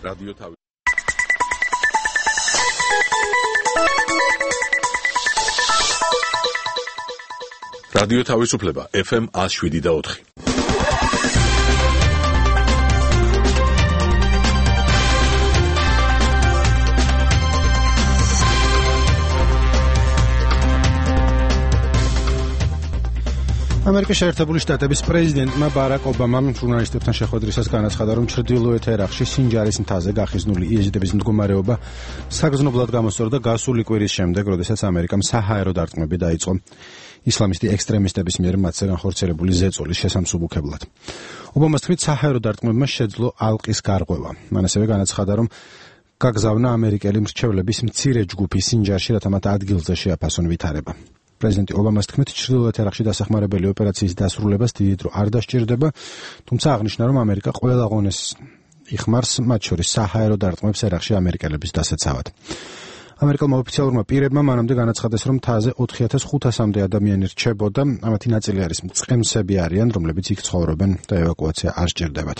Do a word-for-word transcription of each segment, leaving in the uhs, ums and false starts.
რადიო თავი რადიო თავისუფლება ეფ ემ one oh seven და four. ამერიკის შეერთებული შტატების პრეზიდენტმა ბარაკ ობამამ ჟურნალისტებთან შეხვედრისას განაცხადა, რომ ჩრდილოეთ ერაყში სინჯარის მთაზე გახიზნული იეზიდების მდგომარეობა საგრძნობლად გამოსწორდა გასული კვირის შემდეგ, როდესაც ამერიკამ საჰაერო დარტყმები დაიწყო ისლამისტი ექსტრემისტების მიერ მათზე განხორციელებული ზეწოლის შესამსუბუქებლად. ობამას თქმით, საჰაერო დარტყმებმა შეძლო ალყის გარღვევა. მან ასევე განაცხადა, რომ გაგზავნა ამერიკელი მრჩევლების მცირე ჯგუფი სინჯარში, რათა მათ ადგილზე შეაფასონ ვითარება. პრეზიდენტი ობამას თქმით, ჩრდილოეთ ერაყში დასახმარებელი ოპერაციის დასრულებას დიდი დრო არ დასჭირდება, თუმცა აღნიშნა, რომ ამერიკა ყველა ღონეს იხმარს, მათ შორის საჰაერო დარტყმებს ერაყში ამერიკელების დასაცავად. ამერიკელმა ოფიციალურმა პირებმა მანამდე განაცხადეს, რომ მთაზე ოთხ ათას ხუთასამდე ადამიანი რჩებოდა, ამათი ნაწილი არის მწყემსები არიან, რომლებიც იქ ცხოვრობენ და ევაკუაცია არ სჭირდებათ.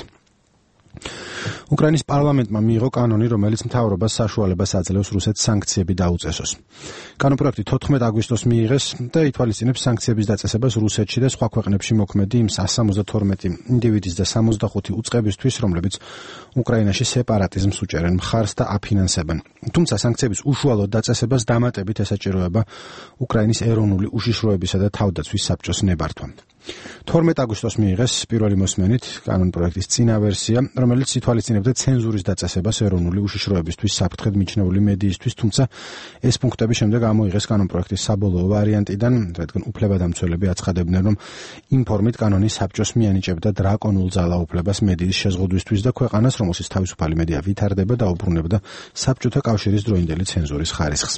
უკრაინის პარლამენტმა მიიღო კანონი, რომელიც მთავრობას საშუალებას აძლევს რუსეთს სანქციები დაუწესოს. კანონპროექტი თოთხმეტ აგვისტოს მიიღეს და ითვალისწინებს სანქციების დაწესებას რუსეთში და სხვა ქვეყნებში მოქმედი იმ one hundred twenty ინდივიდის და seventy-five უწყებისთვის, რომლებიც უკრაინაში სეპარატიზმს უჭერენ მხარს და აფინანსებენ. თუმცა სანქციების უშუალო დაწესებას დამატებით ესაჭიროება უკრაინის ეროვნული უშიშროებისა და თავდაცვის საბჭოს ნებართვა. თორმეტ აგვისტოს მიიღეს პირველი მოსმენით კანონპროექტის წინა ვერსია, რომელიც ითვალისწინებდა ცენზურის დაწესებას ეროვნული უშიშროებისთვის საფრთხედ მიჩნეული მედიისთვის, თუმცა ეს პუნქტები შემდეგ ამოიღეს კანონპროექტის საბოლოო ვარიანტიდან, რადგან უფლებადამცველები აცხადებდნენ, რომ იმ ფორმით კანონი საბჭოს მიანიჭებდა დრაკონულ ძალაუფლებას მედიის შეზღუდვისთვის და ქვეყანას, რომელშიც თავისუფალი მედია ვითარდება, დაუბრუნებდა საბჭოთა კავშირის დროინდელი ცენზურის ხარისხს.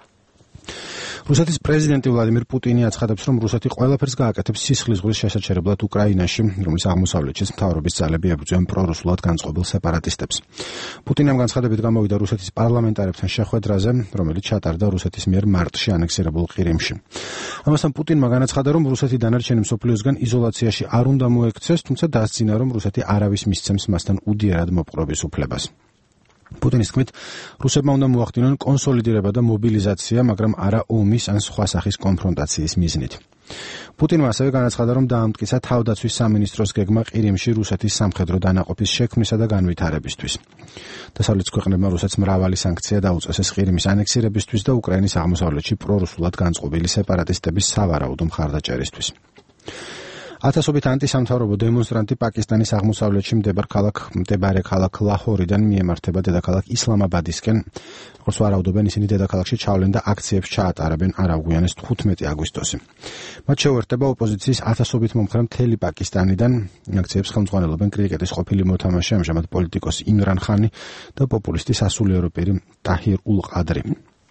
რუსეთის პრეზიდენტი ვლადიმირ პუტინი აცხადებს, რომ რუსეთი ყველაფერს გააკეთებს სისხლის ზღვის შესაჩერებლად უკრაინაში, რომლის აღმოსავლეთშიც მთავრობის ძალები ებრძვიან პრორუსულად განწყობილ სეპარატისტებს. პუტინამ განცხადებით გამოვიდა რუსეთის პარლამენტარებთან შეხვედრაზე, რომელიც ჩატარდა რუსეთის მიერ მარტში ანექსირებულ ყირიმში. ამასთან პუტინმა განაცხადა, რომ რუსეთი დანარჩენი მსოფლიოსგან იზოლაციაში არ უნდა მოექცეს, თუმცა დასძინა, რომ რუსეთი არავის მისცემს მასთან უდიერად მოპყრობის უფლებას. პუტინის თქმით, რუსებმა უნდა მოახდინონ კონსოლიდირება და მობილიზაცია, მაგრამ არა ომის ან სხვა სახის კონფრონტაციის მიზნით. პუტინმა ასევე განაცხადა, რომ დაამტკიცა თავდაცვის სამინისტროს გეგმა ყირიმში რუსეთის სამხედრო დანაყოფის შექმნისა და განვითარებისთვის. დასავლეთის ქვეყნებმა რუსეთს მრავალი სანქცია დაუწესეს ყირიმის ანექსირებისთვის და უკრაინის აღმოსავლეთში პრორუსულად განწყობილი სეპარატისტების სავარაუდო მხარდაჭერისთვის. ათასობით ანტისამთავრობო დემონსტრანტი პაკისტანის აღმოსავლეთში მდებარე ქალაქ მდებარე ქალაქ ლაჰორიდან მიემართება დედაქალაქ ისლამაბადისკენ. როგორც ვარაუდობენ, ისინი დედაქალაქში ჩავლენ და აქციებს ჩაატარებენ არავგვიანეს თხუთმეტი აგვისტოსი. მათ შეუერთდება ოპოზიციის ათასობით მომხრე მთელი პაკისტანიდან. აქციებს ხელმძღვანელობენ კრიკეტის ყოფილი მოთამაშე, ამჟამად პოლიტიკოსი იმრან ხანი და პოპულისტი სასულიერო პირი ტაჰირ ულ ყადრი.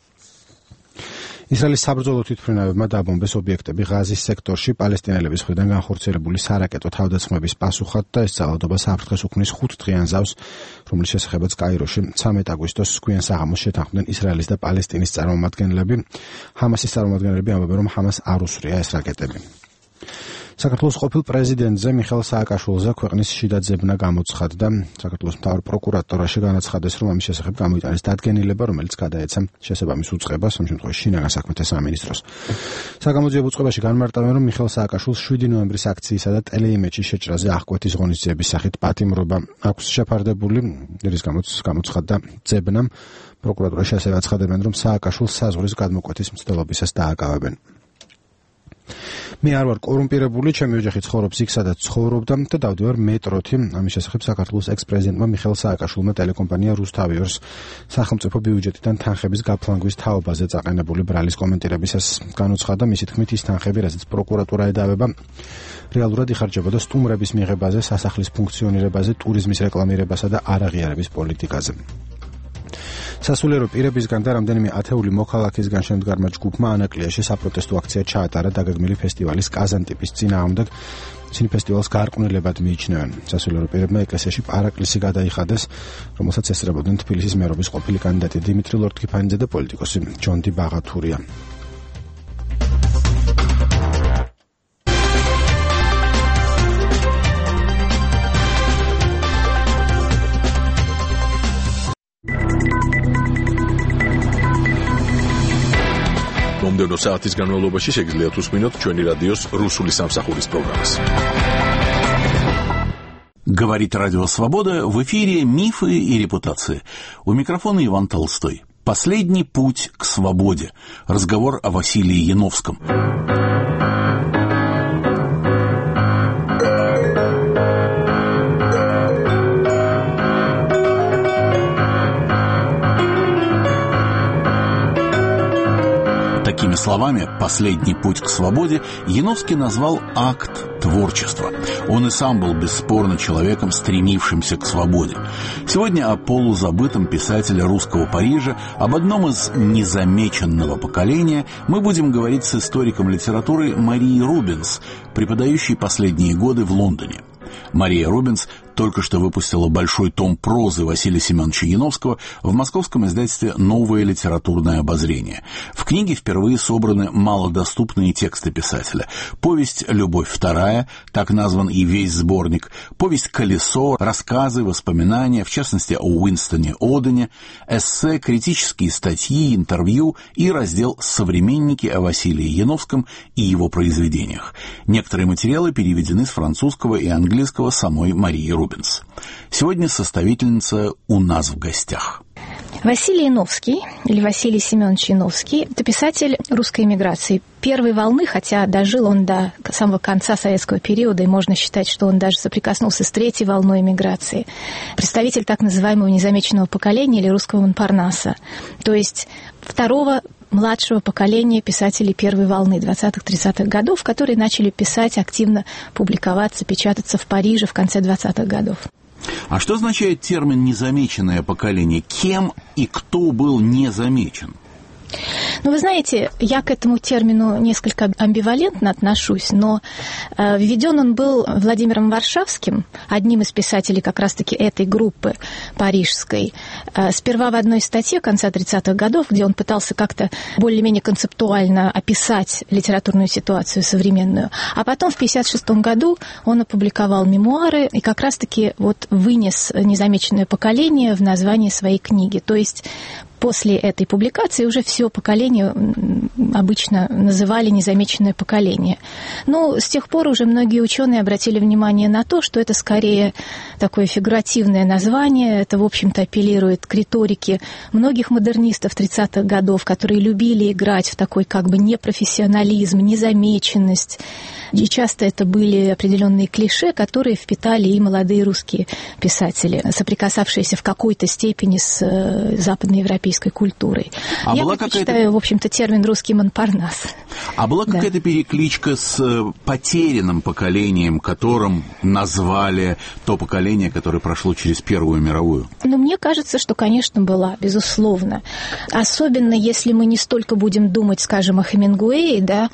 ისრაელის საბრძოლო თვითმფრინავებმა დაბომბეს ობიექტები ღაზის სექტორში პალესტინელების მხრიდან განხორციელებული სარაკეტო თავდასხმების პასუხად და ეს ძალადობა საფრთხეს უქმნის ხუთ დღიან ზავს, რომლის შესახებაც კაიროში ცამეტ აგვისტოს გვიან საღამოს შეთანხმდნენ ისრაელის და პალესტინის წარმომადგენლები. ჰამასის წარმომადგენლები ამბობენ, რომ ჰამას არ უსვრია ეს რაკეტები. საქართველოს ყოფილ პრეზიდენტზე მიხეილ სააკაშვილზე ქვეყნის შიდა ძებნა გამოცხადდა. საქართველოს მთავარ პროკურატურაში განაცხადეს, რომ ამის შესახებ გამოიტანეს დადგენილება, რომელიც გადაეცა შესაბამის უწყებას, ამ შემთხვევაში შინაგან საქმეთა სამინისტროს. საგამოძიებო უწყებაში განმარტავენ, რომ მიხეილ სააკაშვილს შვიდი ნოემბრის აქციისა და ტელეიმედში შეჭრაზე აღკვეთის ღონისძიების სახით პატიმრობა აქვს შეფარდებული, რის გამოც გამოცხადდა ძებნამ. პროკურატურაში ასევე აცხადებენ, რომ სააკაშვილს საზღვრის გადმოკვეთის მცდელობისას დააკავებენ. მე არ ვარ კორუმპირებული, ჩემი ოჯახი ცხოვრობს იქ, სადაც ცხოვრობდა და დავდივარ მეტროთი. ამის შესახებ საქართველოს ექს-პრეზიდენტმა მიხეილ სააკაშვილმა ტელეკომპანია რუსთავიორს სახელმწიფო ბიუჯეტიდან თანხების გაფლანგვის თაობაზე წაყენებული ბრალის კომენტირებისას განუცხადა, მისი თქმით, ის თანხები, რასაც პროკურატურა ედავება, რეალურად იხარჯებოდა სტუმრების მიღებაზე, სასახლის ფუნქციონირებაზე, ტურიზმის რეკლამირებასა და არაღიარების პოლიტიკაზე. სასულიერო პირებისგან და რამდენიმე ათეული მოქალაქისგან შემდგარმა ჯგუფმა ანაკლიაში საპროტესტო აქცია ჩაატარა დაგეგმილი ფესტივალის კაზანტიპის წინააღმდეგ. ისინი ფესტივალს გარყვნილებად მიიჩნევენ. სასულიერო პირებმა ეკლესიაში პარაკლისი გადაიხადეს, რომელსაც ესწრებოდნენ თბილისის მერობის ყოფილი კანდიდატი დიმიტრი ლორთქიფანიძე და პოლიტიკოსი ჯონდი ბაღათურია. მომდევნო საათის განმავლობაში შეგიძლიათ უსმინოთ ჩვენი რადიოს რუსული სამსახურის პროგრამას. Говорит Радио Свобода, в эфире «Мифы и репутации». У микрофона Иван Толстой. Последний путь к свободе. Разговор о Василии Яновском. Такими словами «Последний путь к свободе» Яновский назвал акт творчества. Он и сам был бесспорно человеком, стремившимся к свободе. Сегодня о полузабытом писателе русского Парижа, об одном из незамеченного поколения, мы будем говорить с историком литературы Марией Рубенс, преподающей последние годы в Лондоне. Мария Рубенс только что выпустила большой том прозы Василия Семеновича Яновского в московском издательстве «Новое литературное обозрение». В книге впервые собраны малодоступные тексты писателя. Повесть «Любовь вторая», так назван и весь сборник, повесть «Колесо», рассказы, воспоминания, в частности о Уинстоне Одене, эссе, критические статьи, интервью и раздел «Современники» о Василии Яновском и его произведениях. Некоторые материалы переведены с французского и английского самой Марии Рубенс. Сегодня составительница у нас в гостях. Василий Яновский, или Василий Семенович Яновский, это писатель русской эмиграции первой волны, хотя дожил он до самого конца советского периода, и можно считать, что он даже соприкоснулся с третьей волной эмиграции. Представитель так называемого незамеченного поколения или русского Монпарнаса, то есть второго младшего поколения писателей первой волны двадцатых-тридцатых годов, которые начали писать, активно публиковаться, печататься в Париже в конце двадцатых годов. А что означает термин «незамеченное поколение»? Кем и кто был незамечен? Ну, вы знаете, я к этому термину несколько амбивалентно отношусь, но э, введен он был Владимиром Варшавским, одним из писателей как раз-таки этой группы парижской. Э, сперва в одной статье конца тридцатых годов, где он пытался как-то более-менее концептуально описать литературную ситуацию современную, а потом в пятьдесят шестом году он опубликовал мемуары и как раз-таки вот вынес «Незамеченное поколение» в название своей книги. То есть после этой публикации уже все поколение обычно называли «незамеченное поколение». Но с тех пор уже многие ученые обратили внимание на то, что это скорее такое фигуративное название. Это, в общем-то, апеллирует к риторике многих модернистов тридцатых годов, которые любили играть в такой как бы непрофессионализм, незамеченность. И часто это были определенные клише, которые впитали и молодые русские писатели, соприкасавшиеся в какой-то степени с западноевропейской культурой. А Я предпочитаю, в общем-то, термин «русский Монпарнас». А была да. какая-то перекличка с потерянным поколением, которым назвали то поколение, которое прошло через Первую мировую? Ну, мне кажется, что, конечно, была, безусловно. Особенно, если мы не столько будем думать, скажем, о Хемингуэе, да,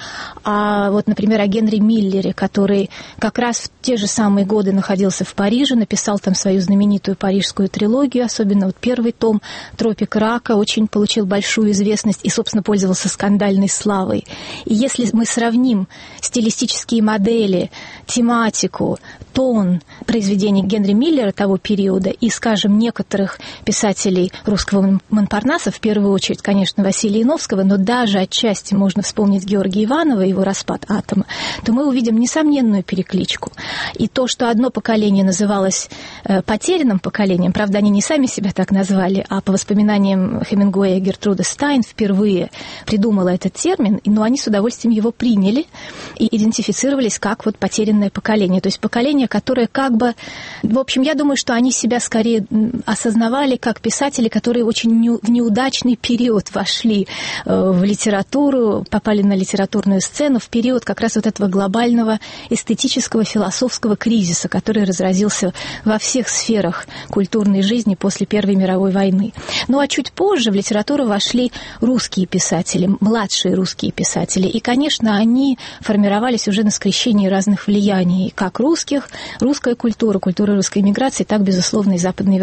а вот, например, о Генри Миллере, который как раз в те же самые годы находился в Париже, написал там свою знаменитую парижскую трилогию, особенно вот первый том «Тропик рака» очень получил большую известность и, собственно, пользовался скандальной славой. И если мы сравним стилистические модели, тематику, тон произведений Генри Миллера того периода и, скажем, некоторых писателей русского Монпарнаса, в первую очередь, конечно, Василия Яновского, но даже отчасти можно вспомнить Георгия Иванова, его «Распад атома», то мы увидим несомненную перекличку. И то, что одно поколение называлось э, потерянным поколением, правда, они не сами себя так назвали, а по воспоминаниям Хемингуэя Гертруда Стайн впервые придумала этот термин, но они с удовольствием его приняли и идентифицировались как вот потерянное поколение. То есть поколение, которое как бы... В общем, я думаю, что они себя скорее осознавали как писатели, которые очень не, в неудачный период вошли э, в литературу, попали на литературную сцену в период как раз вот этого глобального эстетического, философского кризиса, который разразился во всех сферах культурной жизни после Первой мировой войны. Ну а чуть позже в литературу вошли русские писатели, младшие русские писатели. И, конечно, они формировались уже на скрещении разных влияний, как русских, русская культура, культура русской эмиграции, так, безусловно, и западноевропейских.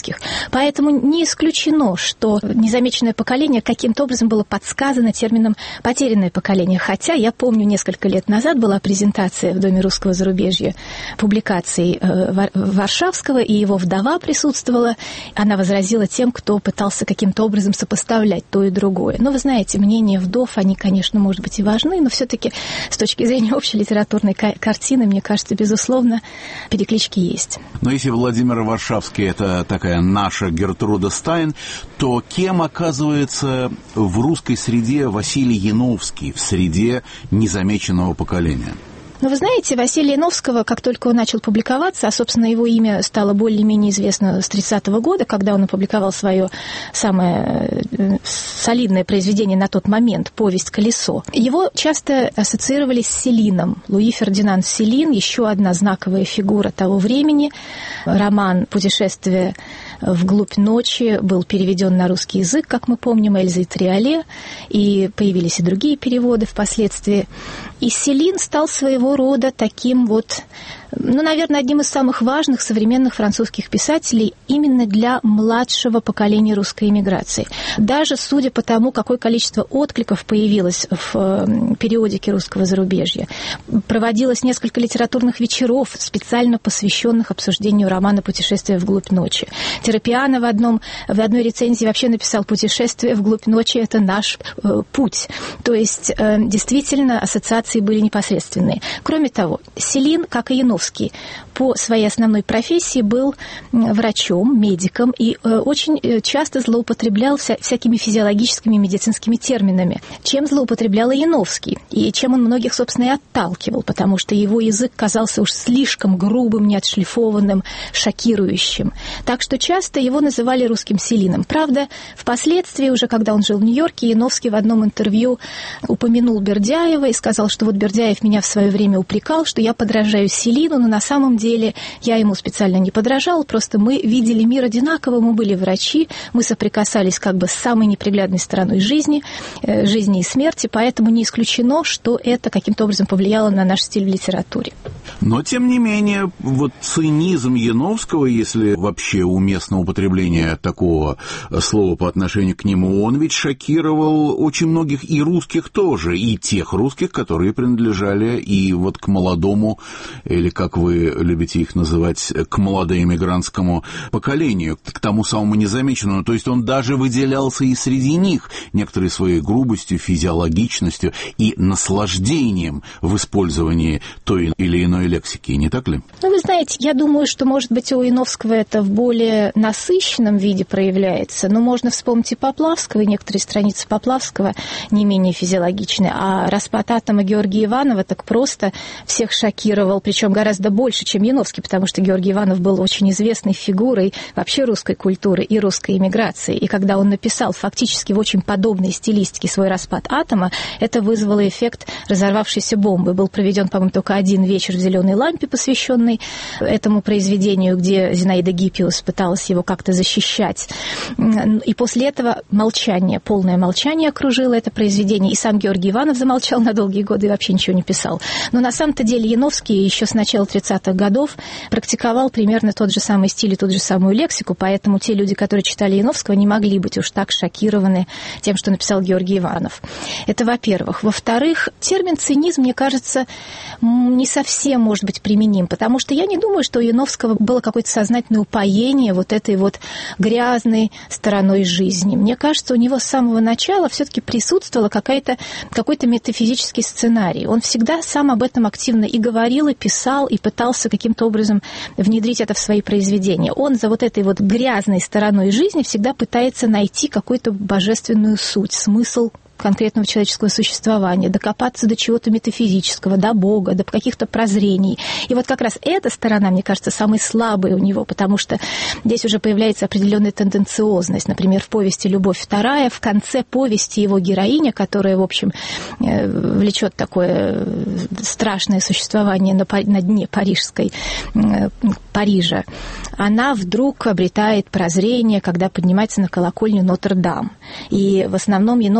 французских. Поэтому не исключено, что незамеченное поколение каким-то образом было подсказано термином «потерянное поколение». Хотя я помню, несколько лет назад была презентация в Доме русского зарубежья публикаций Варшавского, и его вдова присутствовала. Она возразила тем, кто пытался каким-то образом сопоставлять то и другое. Но вы знаете, мнения вдов, они, конечно, может быть и важны, но все-таки с точки зрения общей литературной картины, мне кажется, безусловно, переклички есть. Но если Владимир Варшавский – это такая наша Гертруда Стайн, то кем оказывается в русской среде Василий Яновский, в среде незамеченного поколения? Но вы знаете, Василия Яновского, как только он начал публиковаться, а, собственно, его имя стало более-менее известно с тридцатого года, когда он опубликовал свое самое солидное произведение на тот момент «Повесть «Колесо», его часто ассоциировали с Селином. Луи Фердинанд Селин, еще одна знаковая фигура того времени. Роман «Путешествие вглубь ночи» был переведен на русский язык, как мы помним, Эльзой Триоле, и появились и другие переводы впоследствии. И Селин стал своего рода таким вот, ну, наверное, одним из самых важных современных французских писателей именно для младшего поколения русской эмиграции. Даже судя по тому, какое количество откликов появилось в периодике русского зарубежья, проводилось несколько литературных вечеров, специально посвященных обсуждению романа «Путешествие вглубь ночи». Терапиано в, одном, в одной рецензии вообще написал: «Путешествие вглубь ночи – это наш э, путь». То есть, э, действительно, ассоциации были непосредственные. Кроме того, Селин, как и Яновский, по своей основной профессии был врачом, медиком и э, очень часто злоупотреблял вся, всякими физиологическими медицинскими терминами, чем злоупотреблял и Яновский, и чем он многих, собственно, и отталкивал, потому что его язык казался уж слишком грубым, неотшлифованным, шокирующим. Так что часто его называли русским Селином. Правда, впоследствии, уже когда он жил в Нью-Йорке, Яновский в одном интервью упомянул Бердяева и сказал, что вот Бердяев меня в свое время упрекал, что я подражаю Селину, но на самом деле я ему специально не подражал, просто мы видели мир одинаково, мы были врачи, мы соприкасались как бы с самой неприглядной стороной жизни, э, жизни и смерти, поэтому не исключено, что это каким-то образом повлияло на наш стиль в литературе. Но, тем не менее, вот цинизм Яновского, если вообще уместно употребление такого слова по отношению к нему, он ведь шокировал очень многих и русских тоже, и тех русских, которые принадлежали и вот к молодому, или как вы любите их называть, к молодоэмигрантскому поколению, к тому самому незамеченному. То есть он даже выделялся и среди них некоторой своей грубостью, физиологичностью и наслаждением в использовании той или иной лексики, не так ли? Ну, вы знаете, я думаю, что, может быть, у Яновского это в более насыщенном виде проявляется, но можно вспомнить и Поплавского, и некоторые страницы Поплавского не менее физиологичны, а распад атома Георгия Иванова так просто всех шокировал, причем гораздо больше, чем Яновский, потому что Георгий Иванов был очень известной фигурой вообще русской культуры и русской эмиграции, и когда он написал фактически в очень подобной стилистике свой распад атома, это вызвало эффект разорвавшейся бомбы. Был проведен, по-моему, только один вечер в «Зеленой лампе», посвященный этому произведению, где Зинаида Гиппиус пыталась его как-то защищать. И после этого молчание, полное молчание окружило это произведение, и сам Георгий Иванов замолчал на долгие годы и вообще ничего не писал. Но на самом-то деле Яновский еще с начала тридцатых годов практиковал примерно тот же самый стиль и ту же самую лексику, поэтому те люди, которые читали Яновского, не могли быть уж так шокированы тем, что написал Георгий Иванов. Это во-первых. Во-вторых, термин «цинизм», мне кажется, не совсем может быть применим, потому что я не думаю, что у Яновского было какое-то сознательное упоение вот этой вот грязной стороной жизни. Мне кажется, у него с самого начала все-таки присутствовала какая-то, какой-то метафизический сценарий. Он всегда сам об этом активно и говорил, и писал, и пытался каким-то образом внедрить это в свои произведения. Он за вот этой вот грязной стороной жизни всегда пытается найти какую-то божественную суть, смысл конкретного человеческого существования, докопаться до чего-то метафизического, до Бога, до каких-то прозрений. И вот как раз эта сторона, мне кажется, самой слабой у него, потому что здесь уже появляется определенная тенденциозность. Например, в повести «Любовь вторая» в конце повести его героиня, которая, в общем, влечет такое страшное существование на, на дне парижской, Парижа, она вдруг обретает прозрение, когда поднимается на колокольню Нотр-Дам. И в основном Яновского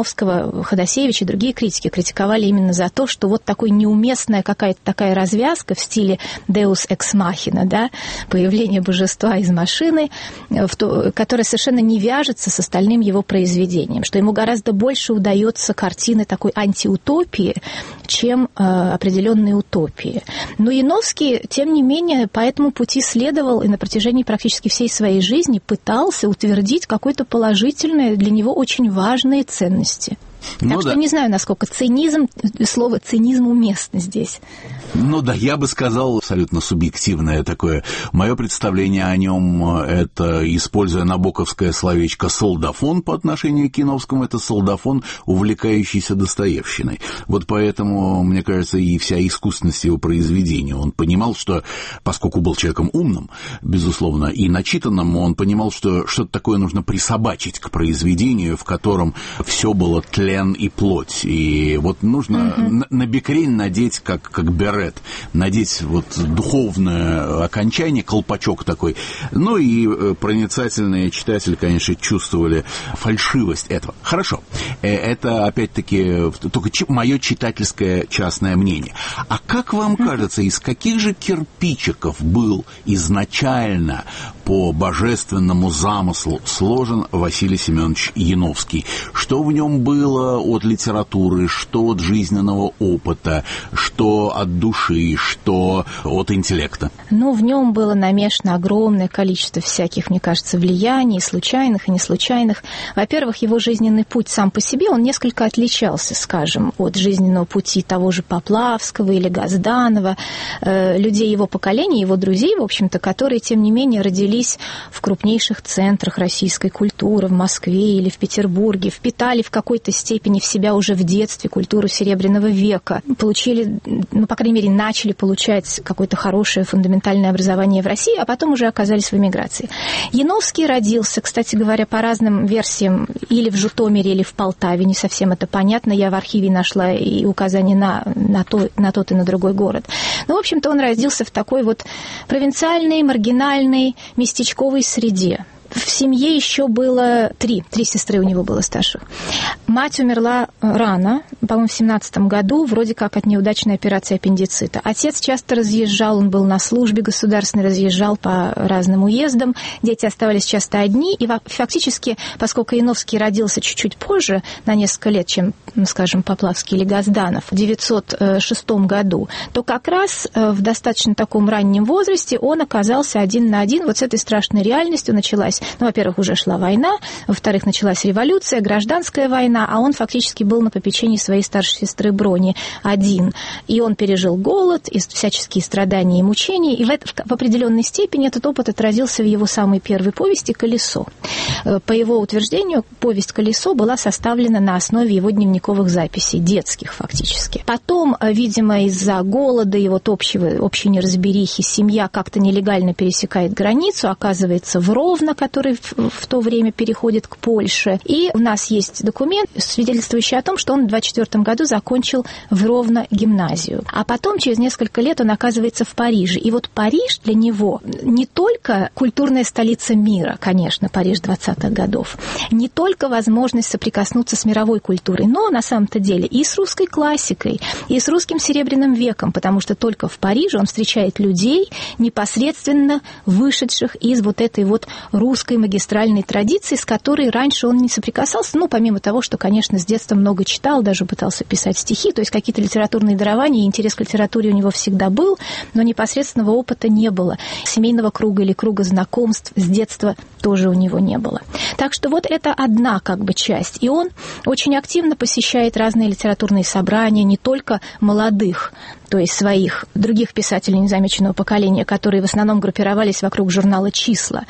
Ходосевич и другие критики критиковали именно за то, что вот такой неуместная какая-то такая развязка в стиле Deus ex machina, да, появление божества из машины, в то, которое совершенно не вяжется с остальным его произведением, что ему гораздо больше удается картины такой антиутопии, чем э, определенные утопии. Но Яновский, тем не менее, по этому пути следовал и на протяжении практически всей своей жизни пытался утвердить какое-то положительное, для него очень важные ценности. Ну, так да. что не знаю, насколько цинизм, слово цинизм уместно здесь. Ну да, я бы сказал, абсолютно субъективное такое. Мое представление о нем, это, используя набоковское словечко «солдафон» по отношению к Яновскому, это солдафон, увлекающийся достоевщиной. Вот поэтому, мне кажется, и вся искусственность его произведения. Он понимал, что, поскольку был человеком умным, безусловно, и начитанным, он понимал, что что-то такое нужно присобачить к произведению, в котором все было тлен и плоть. И вот нужно mm-hmm. на, на бекрень надеть, как, как берет, надеть вот духовное окончание, колпачок такой. Ну и проницательные читатели, конечно, чувствовали фальшивость этого. Хорошо. Это, опять-таки, только мое читательское частное мнение. А как вам кажется, из каких же кирпичиков был изначально по божественному замыслу сложен Василий Семенович Яновский? Что в нем было от литературы, что от жизненного опыта, что от души, что от интеллекта? Ну, в нем было намешано огромное количество всяких, мне кажется, влияний, случайных и неслучайных. Во-первых, его жизненный путь сам по себе, он несколько отличался, скажем, от жизненного пути того же Поплавского или Газданова, э, людей его поколения, его друзей, в общем-то, которые, тем не менее, родились в крупнейших центрах российской культуры, в Москве или в Петербурге, впитали в какой-то степени в себя уже в детстве культуру Серебряного века, получили, ну, по крайней мере, начали получать какое-то хорошее фундаментальное образование в России, а потом уже оказались в эмиграции. Яновский родился, кстати говоря, по разным версиям, или в Житомире, или в Полтаве, не совсем это понятно, я в архиве нашла и указания на, на, то, на тот и на другой город. Но, в общем-то, он родился в такой вот провинциальной, маргинальной, местечковой среде. В семье еще было три, три сестры у него было старших. Мать умерла рано, по-моему, в семнадцатом году, вроде как от неудачной операции аппендицита. Отец часто разъезжал, он был на службе государственной, разъезжал по разным уездам. Дети оставались часто одни, и фактически, поскольку Яновский родился чуть-чуть позже, на несколько лет, чем, скажем, Поплавский или Газданов, в девятьсот шестом году, то как раз в достаточно таком раннем возрасте он оказался один на один вот с этой страшной реальностью. Началась, ну, во-первых, уже шла война, во-вторых, началась революция, гражданская война, а он фактически был на попечении своей старшей сестры Брони один. И он пережил голод, и всяческие страдания и мучения, и в, это, в определенной степени этот опыт отразился в его самой первой повести «Колесо». По его утверждению, повесть «Колесо» была составлена на основе его дневниковых записей, детских фактически. Потом, видимо, из-за голода и вот общего, общей неразберихи семья как-то нелегально пересекает границу, оказывается в Ровно, который в, в то время переходит к Польше. И у нас есть документ, свидетельствующий о том, что он в двадцать четвёртом году закончил в Ровно гимназию. А потом, через несколько лет, он оказывается в Париже. И вот Париж для него не только культурная столица мира, конечно, Париж двадцатых годов, не только возможность соприкоснуться с мировой культурой, но на самом-то деле и с русской классикой, и с русским Серебряным веком, потому что только в Париже он встречает людей, непосредственно вышедших из вот этой вот русской магистральной традиции, с которой раньше он не соприкасался, ну, помимо того, что, конечно, с детства много читал, даже пытался писать стихи, то есть какие-то литературные дарования, и интерес к литературе у него всегда был, но непосредственного опыта не было. Семейного круга или круга знакомств с детства тоже у него не было. Так что вот это одна как бы часть. И он очень активно посещает разные литературные собрания, не только молодых, то есть своих других писателей незамеченного поколения, которые в основном группировались вокруг журнала «Числа»,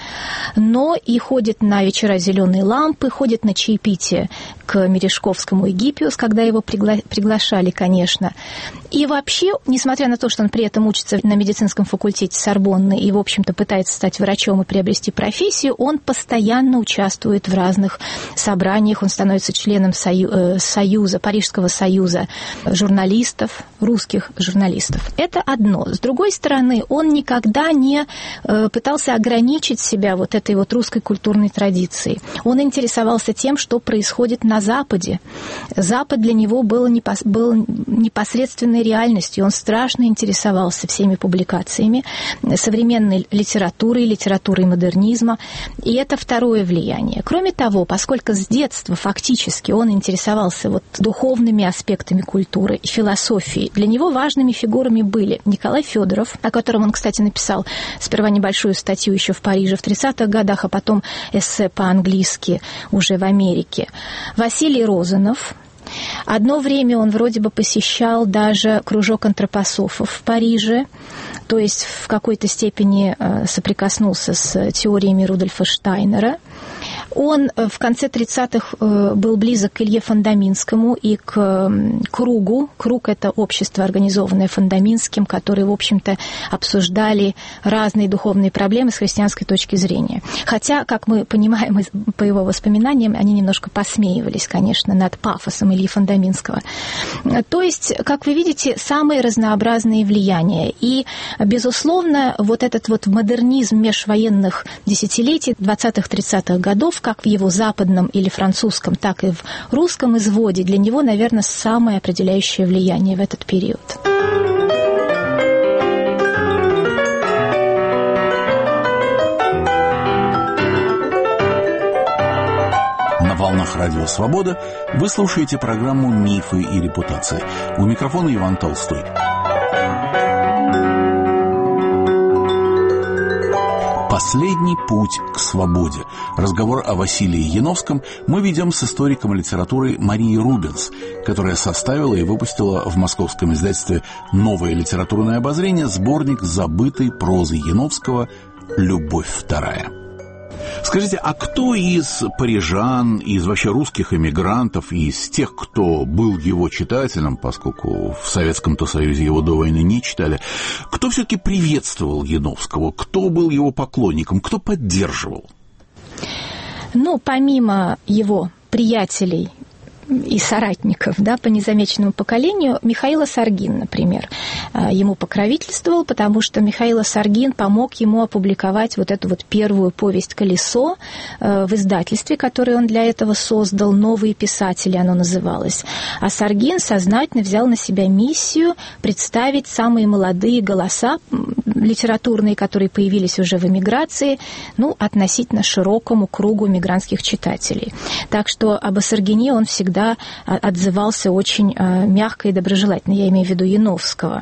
но и ходит на вечера «Зеленой лампы», ходит на чаепитие к Мережковскому и Гиппиус, когда его пригла- приглашали, конечно. И вообще, несмотря на то, что он при этом учится на медицинском факультете Сорбонны и, в общем-то, пытается стать врачом и приобрести профессию, он постоянно участвует в разных собраниях, он становится членом сою- э, союза, Парижского союза журналистов, русских журналистов, журналистов. Это одно. С другой стороны, он никогда не пытался ограничить себя вот этой вот русской культурной традицией. Он интересовался тем, что происходит на Западе. Запад для него был, непос... был непосредственной реальностью. Он страшно интересовался всеми публикациями современной литературой, литературой модернизма. И это второе влияние. Кроме того, поскольку с детства фактически он интересовался вот духовными аспектами культуры и философии, для него важными фигурами были Николай Федоров, о котором он, кстати, написал сперва небольшую статью еще в Париже в тридцатых годах, а потом эссе по-английски уже в Америке, Василий Розанов. Одно время он вроде бы посещал даже кружок антропософов в Париже, то есть в какой-то степени соприкоснулся с теориями Рудольфа Штайнера. Он в конце тридцатых был близок к Илье Фондаминскому и к Кругу. Круг – это общество, организованное Фондаминским, которые, в общем-то, обсуждали разные духовные проблемы с христианской точки зрения. Хотя, как мы понимаем по его воспоминаниям, они немножко посмеивались, конечно, над пафосом Ильи Фондаминского. То есть, как вы видите, самые разнообразные влияния. И, безусловно, вот этот вот модернизм межвоенных десятилетий, двадцатых-тридцатых годов, как в его западном или французском, так и в русском изводе, для него, наверное, самое определяющее влияние в этот период. На волнах Радио Свобода вы слушаете программу «Мифы и репутации». У микрофона Иван Толстой. «Последний путь к свободе». Разговор о Василии Яновском мы ведем с историком литературы Марией Рубенс, которая составила и выпустила в московском издательстве «Новое литературное обозрение» сборник забытой прозы Яновского «Любовь вторая». Скажите, а кто из парижан, из вообще русских эмигрантов, из тех, кто был его читателем, поскольку в Советском-то Союзе его до войны не читали, кто все-таки приветствовал Яновского, кто был его поклонником, кто поддерживал? Ну, помимо его приятелей и соратников, да, по незамеченному поколению, Михаил Осаргин, например, ему покровительствовал, потому что Михаил Осаргин помог ему опубликовать вот эту вот первую повесть «Колесо» в издательстве, которое он для этого создал, «Новые писатели» оно называлось. Осаргин сознательно взял на себя миссию представить самые молодые голоса литературные, которые появились уже в эмиграции, ну, относительно широкому кругу мигрантских читателей. Так что об Осаргине он всегда отзывался очень мягко и доброжелательно, я имею в виду Яновского.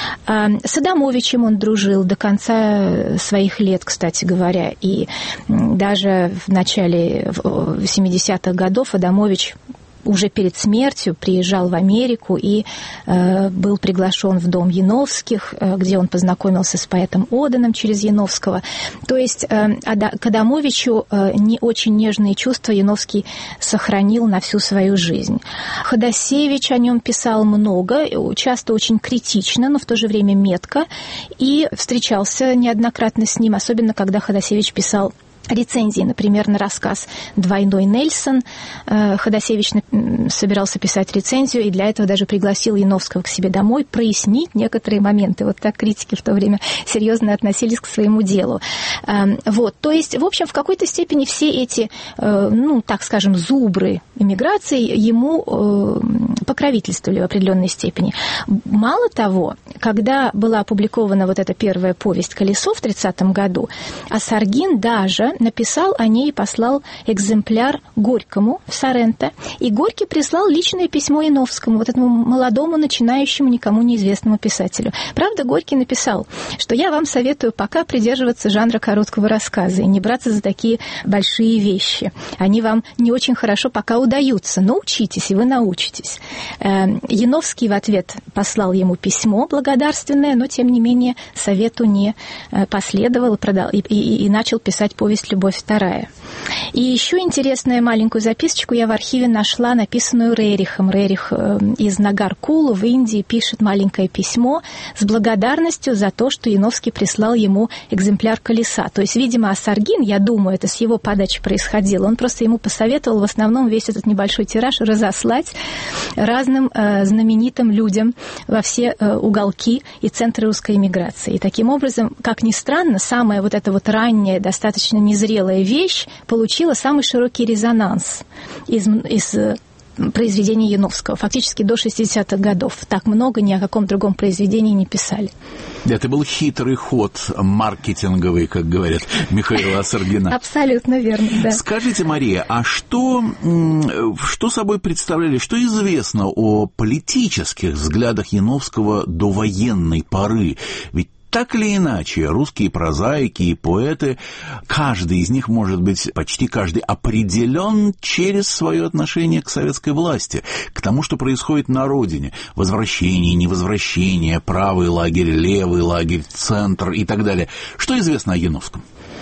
С Адамовичем он дружил до конца своих лет, кстати говоря, и даже в начале семидесятых годов Адамович уже перед смертью приезжал в Америку и э, был приглашен в дом Яновских, э, где он познакомился с поэтом Оданом через Яновского. То есть э, к Адамовичу э, не очень нежные чувства Яновский сохранил на всю свою жизнь. Ходосевич о нем писал много, часто очень критично, но в то же время метко, и встречался неоднократно с ним, особенно когда Ходосевич писал рецензии, например, на рассказ «Двойной Нельсон». Ходосевич собирался писать рецензию, и для этого даже пригласил Яновского к себе домой прояснить некоторые моменты. Вот так критики в то время серьезно относились к своему делу. Вот. То есть, в общем, в какой-то степени все эти, ну, так скажем, зубры эмиграции ему покровительствовали в определенной степени. Мало того, когда была опубликована вот эта первая повесть «Колесо» в тридцатом году, Осаргин даже написал о ней и послал экземпляр Горькому в Соренто. И Горький прислал личное письмо Яновскому, вот этому молодому, начинающему, никому неизвестному писателю. Правда, Горький написал, что я вам советую пока придерживаться жанра короткого рассказа и не браться за такие большие вещи. Они вам не очень хорошо пока удаются, но учитесь, и вы научитесь. Яновский в ответ послал ему письмо благодарственное, но, тем не менее, совету не последовал и, и, и начал писать повесть «Любовь вторая». И еще интересную маленькую записочку я в архиве нашла, написанную Рерихом. Рерих из Нагар-Кулу в Индии пишет маленькое письмо с благодарностью за то, что Яновский прислал ему экземпляр «Колеса». То есть, видимо, Осаргин, я думаю, это с его подачи происходило, он просто ему посоветовал в основном весь этот небольшой тираж разослать разным э, знаменитым людям во все э, уголки и центры русской эмиграции. И таким образом, как ни странно, самая вот эта вот ранняя, достаточно незрелая вещь получила самый широкий резонанс из, из произведений Яновского. Фактически до шестидесятых годов. Так много ни о каком другом произведении не писали. Это был хитрый ход маркетинговый, как говорят, Михаила Осаргина. Абсолютно верно, да. Скажите, Мария, а что, что собой представляли, что известно о политических взглядах Яновского до военной поры? Ведь так или иначе, русские прозаики и поэты, каждый из них, может быть, почти каждый, определен через свое отношение к советской власти, к тому, что происходит на родине. Возвращение, невозвращение, правый лагерь, левый лагерь, центр и так далее. Что известно о Яновском?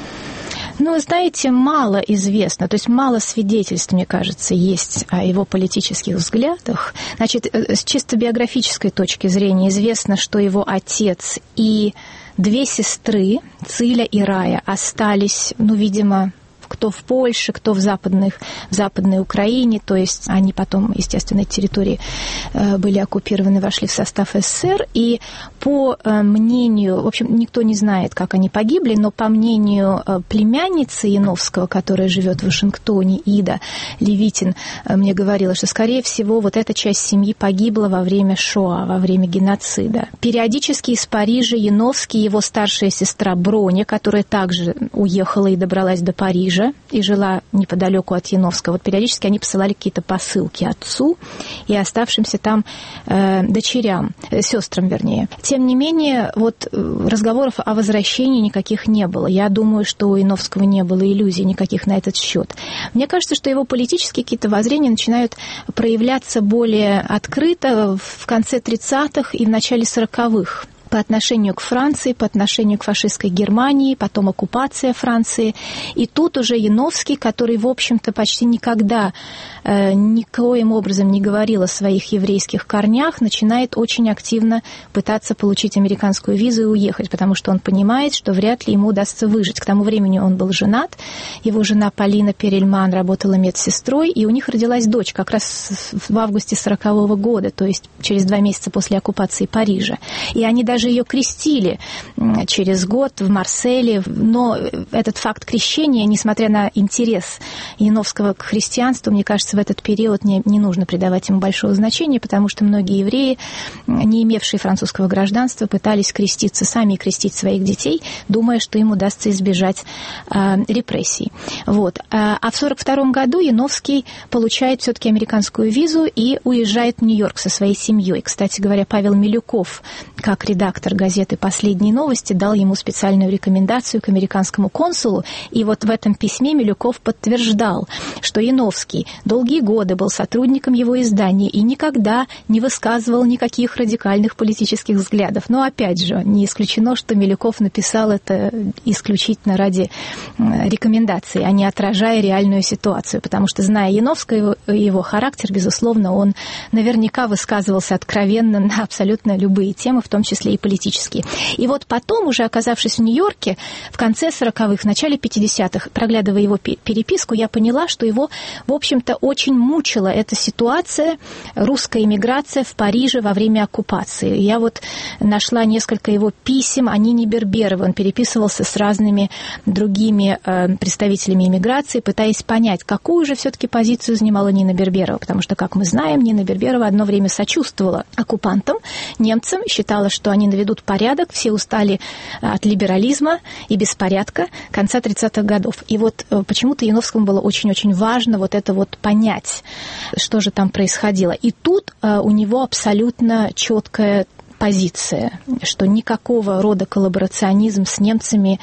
Ну, знаете, мало известно, то есть мало свидетельств, мне кажется, есть о его политических взглядах. Значит, с чисто биографической точки зрения известно, что его отец и две сестры, Циля и Рая, остались, ну, видимо, кто в Польше, кто в, западных, в Западной Украине, то есть они потом, естественно, эти территории были оккупированы, вошли в состав СССР, и по мнению, в общем, никто не знает, как они погибли, но по мнению племянницы Яновского, которая живет в Вашингтоне, Ида Левитин, мне говорила, что, скорее всего, вот эта часть семьи погибла во время Шоа, во время геноцида. Периодически из Парижа Яновский, его старшая сестра Броня, которая также уехала и добралась до Парижа, и жила неподалеку от Яновского. Вот периодически они посылали какие-то посылки отцу и оставшимся там э, дочерям, э, сестрам, вернее. Тем не менее, вот разговоров о возвращении никаких не было. Я думаю, что у Яновского не было иллюзий никаких на этот счет. Мне кажется, что его политические какие-то воззрения начинают проявляться более открыто в конце тридцатых и в начале сороковых. По отношению к Франции, по отношению к фашистской Германии, потом оккупация Франции. И тут уже Яновский, который, в общем-то, почти никогда э, никоим образом не говорил о своих еврейских корнях, начинает очень активно пытаться получить американскую визу и уехать, потому что он понимает, что вряд ли ему удастся выжить. К тому времени он был женат, его жена Полина Перельман работала медсестрой, и у них родилась дочь как раз в августе сорокового года, то есть через два месяца после оккупации Парижа. И они даже ее крестили через год в Марселе, но этот факт крещения, несмотря на интерес Яновского к христианству, мне кажется, в этот период не, не нужно придавать ему большого значения, потому что многие евреи, не имевшие французского гражданства, пытались креститься сами и крестить своих детей, думая, что им удастся избежать э, репрессий. Вот. А в сорок втором году Яновский получает все-таки американскую визу и уезжает в Нью-Йорк со своей семьей. Кстати говоря, Павел Милюков, как редактор газеты «Последние новости», дал ему специальную рекомендацию к американскому консулу, и вот в этом письме Милюков подтверждал, что Яновский долгие годы был сотрудником его издания и никогда не высказывал никаких радикальных политических взглядов. Но, опять же, не исключено, что Милюков написал это исключительно ради рекомендаций, а не отражая реальную ситуацию, потому что, зная Яновского и его характер, безусловно, он наверняка высказывался откровенно на абсолютно любые темы, в том числе и политические. И вот потом, уже оказавшись в Нью-Йорке, в конце сороковых, в начале пятидесятых, проглядывая его переписку, я поняла, что его, в общем-то, очень мучила эта ситуация, русская эмиграция в Париже во время оккупации. Я вот нашла несколько его писем о Нине Берберовой. Он переписывался с разными другими э, представителями эмиграции, пытаясь понять, какую же все-таки позицию занимала Нина Берберова. Потому что, как мы знаем, Нина Берберова одно время сочувствовала оккупантам, немцам, считала, что они наведут порядок, все устали от либерализма и беспорядка конца тридцатых годов. И вот почему-то Яновскому было очень-очень важно вот это вот понять, что же там происходило. И тут у него абсолютно четкая позиция, что никакого рода коллаборационизм с немцами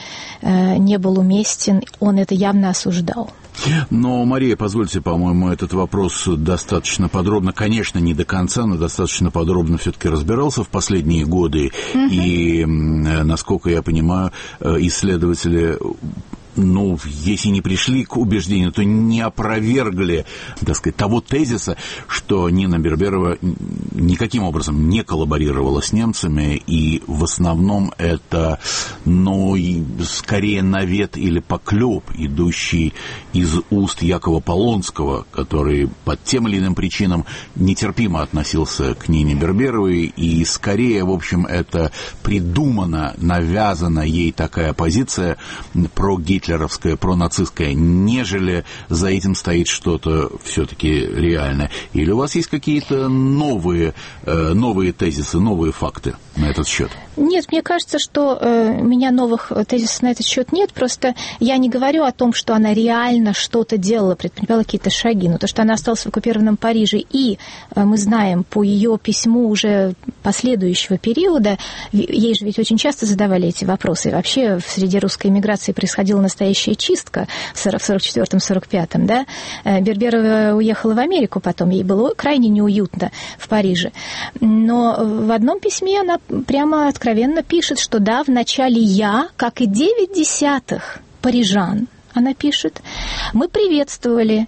не был уместен, он это явно осуждал. Но, Мария, позвольте, по-моему, этот вопрос достаточно подробно, конечно, не до конца, но достаточно подробно все-таки разбирался в последние годы. Mm-hmm. И, насколько я понимаю, исследователи ну, если не пришли к убеждению, то не опровергли, так сказать, того тезиса, что Нина Берберова никаким образом не коллаборировала с немцами, и в основном это, ну, скорее навет или поклеп, идущий из уст Якова Полонского, который по тем или иным причинам нетерпимо относился к Нине Берберовой, и скорее, в общем, это придумана, навязана ей такая позиция прогитлеровская, пронацистская, нежели за этим стоит что-то все-таки реальное. Или у вас есть какие-то новые, новые тезисы, новые факты на этот счет? Нет, мне кажется, что э, у меня новых тезисов на этот счет нет, просто я не говорю о том, что она реально что-то делала, предпринимала какие-то шаги, но то, что она осталась в оккупированном Париже, и э, мы знаем по ее письму уже последующего периода, ей же ведь очень часто задавали эти вопросы, и вообще среди русской эмиграции происходила настоящая чистка в сорок четвёртом — сорок пятом, да, Берберова уехала в Америку потом, ей было крайне неуютно в Париже, но в одном письме она прямо откровенно пишет, что да, вначале я, как и девять десятых парижан, она пишет, мы приветствовали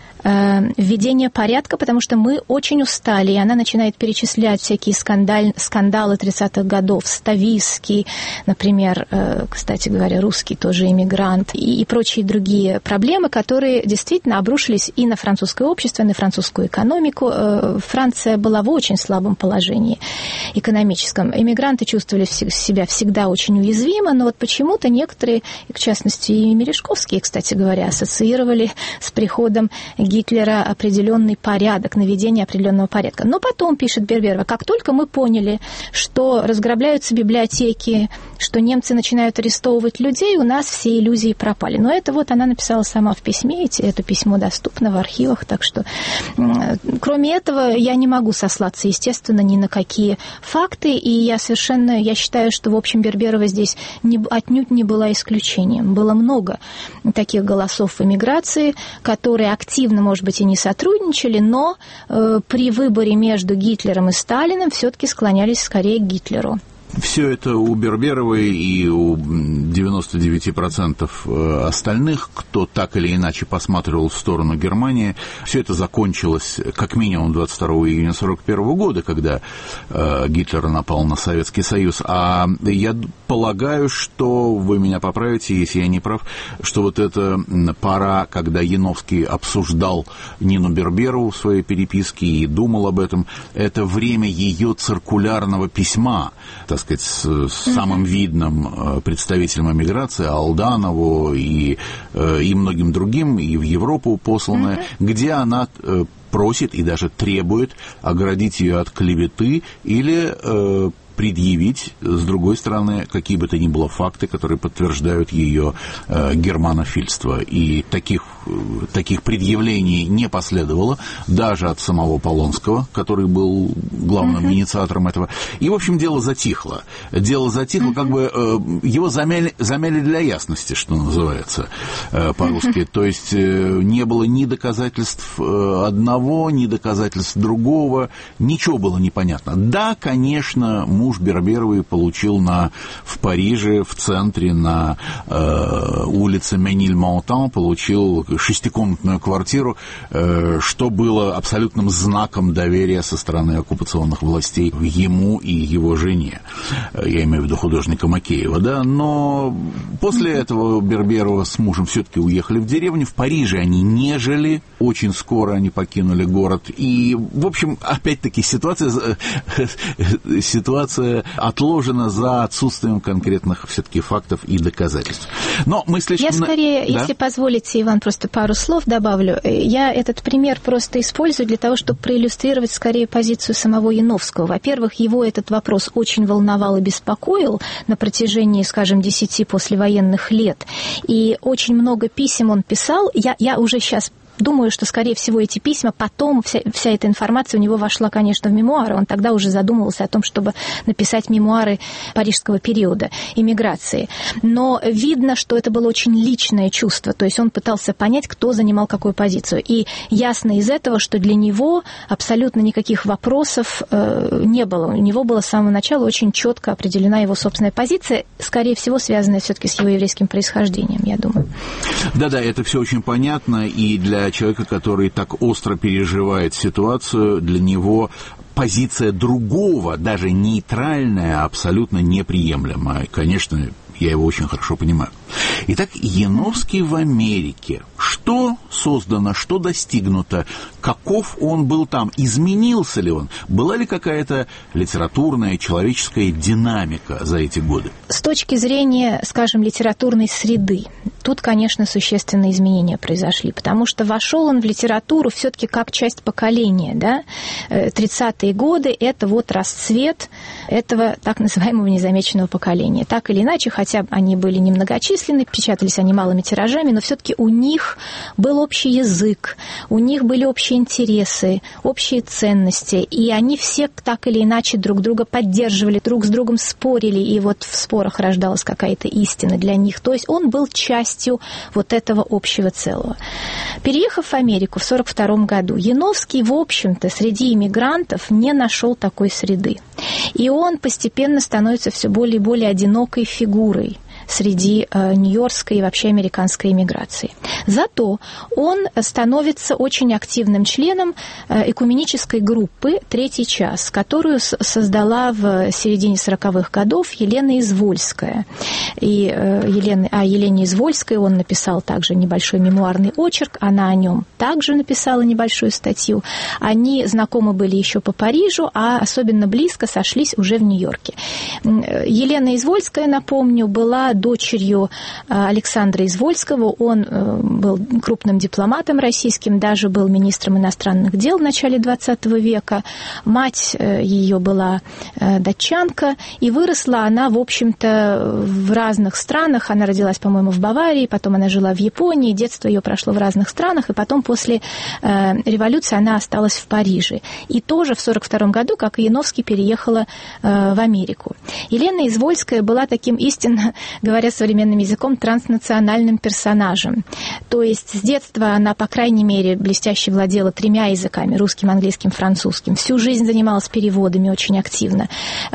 введение порядка, потому что мы очень устали. И она начинает перечислять всякие скандаль, скандалы тридцатых годов. Ставиский, например, кстати говоря, русский тоже иммигрант, и, и прочие другие проблемы, которые действительно обрушились и на французское общество, и на французскую экономику. Франция была в очень слабом положении экономическом. Иммигранты чувствовали себя всегда очень уязвимо, но вот почему-то некоторые, в частности и Мережковские, кстати говоря, ассоциировали с приходом Гитлера определенный порядок, наведение определенного порядка. Но потом, пишет Берберова, как только мы поняли, что разграбляются библиотеки, что немцы начинают арестовывать людей, у нас все иллюзии пропали. Но это вот она написала сама в письме, это письмо доступно в архивах, так что кроме этого я не могу сослаться, естественно, ни на какие факты, и я совершенно, я считаю, что, в общем, Берберова здесь не, отнюдь не была исключением. Было много таких голосов в эмиграции, которые активно, может быть, и не сотрудничали, но э, при выборе между Гитлером и Сталиным все-таки склонялись скорее к Гитлеру. Все это у Берберовой и у девяноста девяти процентов остальных, кто так или иначе посматривал в сторону Германии, все это закончилось как минимум двадцать второго июня сорок первого года, когда э, Гитлер напал на Советский Союз. А я полагаю, что, вы меня поправите, если я не прав, что вот эта пора, когда Яновский обсуждал Нину Берберову в своей переписке и думал об этом, это время ее циркулярного письма, так сказать, с, с самым видным представителем эмиграции, Алданову и, и многим другим, и в Европу посланная, mm-hmm. где она просит и даже требует оградить ее от клеветы или э, предъявить, с другой стороны, какие бы то ни было факты, которые подтверждают ее э, германофильство. И таких, э, таких предъявлений не последовало, даже от самого Полонского, который был главным uh-huh. инициатором этого. И, в общем, дело затихло. Дело затихло, uh-huh. как бы э, его замяли, замяли для ясности, что называется э, по-русски. Uh-huh. То есть э, не было ни доказательств э, одного, ни доказательств другого, ничего было непонятно. Да, конечно, муж Берберовой получил на, в Париже, в центре, на э, улице Мениль-Монтан, получил шестикомнатную квартиру, э, что было абсолютным знаком доверия со стороны оккупационных властей ему и его жене. Я имею в виду художника Макеева, да, но после этого Берберова с мужем все-таки уехали в деревню. В Париже они не жили, очень скоро они покинули город. И, в общем, опять-таки ситуация, ситуация отложена за отсутствием конкретных все-таки фактов и доказательств. Но мы слишком... Я скорее, да? Если позволите, Иван, просто пару слов добавлю. Я этот пример просто использую для того, чтобы проиллюстрировать скорее позицию самого Яновского. Во-первых, его этот вопрос очень волновал и беспокоил на протяжении, скажем, десяти послевоенных лет. И очень много писем он писал. Я, я уже сейчас думаю, что, скорее всего, эти письма, потом вся, вся эта информация у него вошла, конечно, в мемуары. Он тогда уже задумывался о том, чтобы написать мемуары парижского периода эмиграции. Но видно, что это было очень личное чувство. То есть он пытался понять, кто занимал какую позицию. И ясно из этого, что для него абсолютно никаких вопросов э, не было. У него была с самого начала очень четко определена его собственная позиция, скорее всего, связанная все-таки с его еврейским происхождением, я думаю. Да-да, это все очень понятно, и для человека, который так остро переживает ситуацию, для него позиция другого, даже нейтральная, абсолютно неприемлемая. Конечно, я его очень хорошо понимаю. Итак, Яновский в Америке. Что создано, что достигнуто? Каков он был там? Изменился ли он? Была ли какая-то литературная, человеческая динамика за эти годы? С точки зрения, скажем, литературной среды, тут, конечно, существенные изменения произошли, потому что вошел он в литературу все-таки как часть поколения, да? тридцатые годы – это вот расцвет этого так называемого незамеченного поколения. Так или иначе, хотя они были немногочисленны, печатались они малыми тиражами, но все-таки у них был общий язык, у них были общие интересы, общие ценности, и они все так или иначе друг друга поддерживали, друг с другом спорили, и вот в спорах рождалась какая-то истина для них. То есть он был частью вот этого общего целого. Переехав в Америку в сорок втором году, Яновский, в общем-то, среди иммигрантов не нашел такой среды. И он постепенно становится все более и более одинокой фигурой среди э, нью-йоркской и вообще американской эмиграции. Зато он становится очень активным членом э, экуменической группы «Третий час», которую с- создала в середине сороковых годов Елена Извольская. И э, Елена, о Елене Извольской он написал также небольшой мемуарный очерк, она о нем также написала небольшую статью. Они знакомы были еще по Парижу, а особенно близко сошлись уже в Нью-Йорке. Елена Извольская, напомню, была дочерью Александра Извольского. Он был крупным дипломатом российским, даже был министром иностранных дел в начале двадцатого века. Мать ее была датчанка, и выросла она, в общем-то, в разных странах. Она родилась, по-моему, в Баварии, потом она жила в Японии, детство ее прошло в разных странах, и потом после революции она осталась в Париже. И тоже в сорок втором году, как и Яновский, переехала в Америку. Елена Извольская была таким истинно, говоря современным языком, транснациональным персонажем. То есть с детства она, по крайней мере, блестяще владела тремя языками: русским, английским, французским. Всю жизнь занималась переводами очень активно.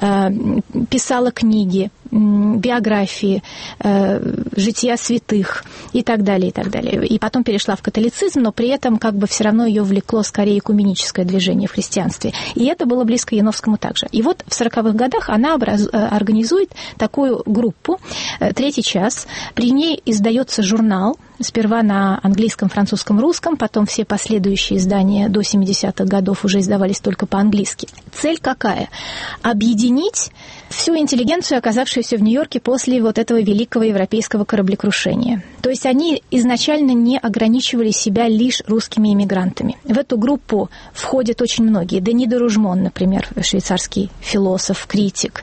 Писала книги, биографии, жития святых и так далее, и так далее. И потом перешла в католицизм, но при этом как бы все равно ее влекло скорее экуменическое движение в христианстве. И это было близко Яновскому также. И вот в сороковых годах она образ... организует такую группу «Третий час». При ней издается журнал, сперва на английском, французском, русском, потом все последующие издания до семидесятых годов уже издавались только по-английски. Цель какая? Объединить всю интеллигенцию, оказавшуюся в Нью-Йорке после вот этого великого европейского кораблекрушения. То есть они изначально не ограничивали себя лишь русскими иммигрантами. В эту группу входят очень многие. Дени де Ружмон, например, швейцарский философ, критик.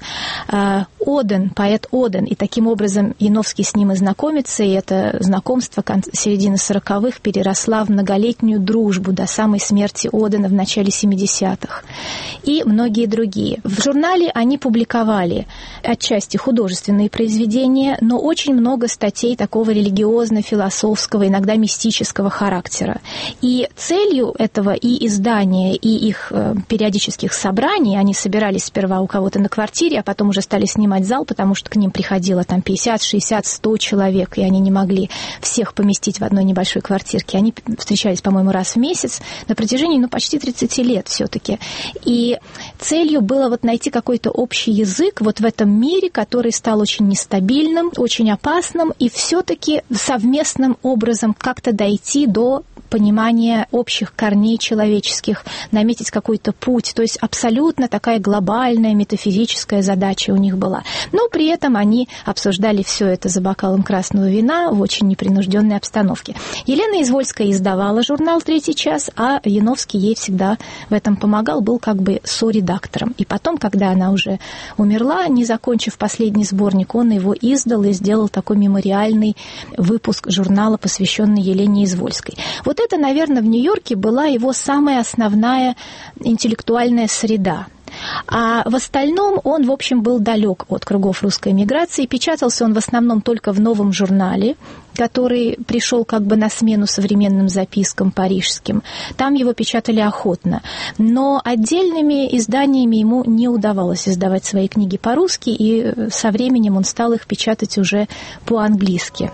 Оден, поэт Оден. И таким образом Яновский с ним и знакомится, и это знакомство середины сороковых переросла в многолетнюю дружбу до самой смерти Одена в начале семидесятых. И многие другие. В журнале они публиковали отчасти художественные произведения, но очень много статей такого религиозно-философского, иногда мистического характера. И целью этого и издания, и их э, периодических собраний, они собирались сперва у кого-то на квартире, а потом уже стали снимать зал, потому что к ним приходило там пятьдесят, шестьдесят, сто человек, и они не могли всех поместить в одной небольшой квартирке. Они встречались, по-моему, раз в месяц на протяжении, ну, почти тридцать лет все-таки. И целью было вот найти какой-то общий язык вот в этом мире, который стал очень нестабильным, очень опасным, и все-таки совместным образом как-то дойти до понимания общих корней человеческих, наметить какой-то путь. То есть абсолютно такая глобальная метафизическая задача у них была. Но при этом они обсуждали все это за бокалом красного вина в очень непринужденной обстановке. Елена Извольская издавала журнал «Третий час», а Яновский ей всегда в этом помогал, был как бы соредактором. И потом, когда она уже умерла, не закончив последний сборник, он его издал и сделал такой мемориальный выпуск журнала, посвященный Елене Извольской. Вот Вот это, наверное, в Нью-Йорке была его самая основная интеллектуальная среда. А в остальном он, в общем, был далек от кругов русской эмиграции. Печатался он в основном только в «Новом журнале», который пришел как бы на смену современным запискам парижским. Там его печатали охотно. Но отдельными изданиями ему не удавалось издавать свои книги по-русски, и со временем он стал их печатать уже по-английски.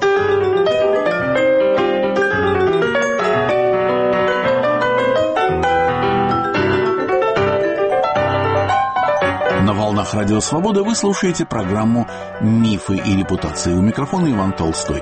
На волнах Радио Свобода вы слушаете программу «Мифы и репутации». У микрофона Иван Толстой.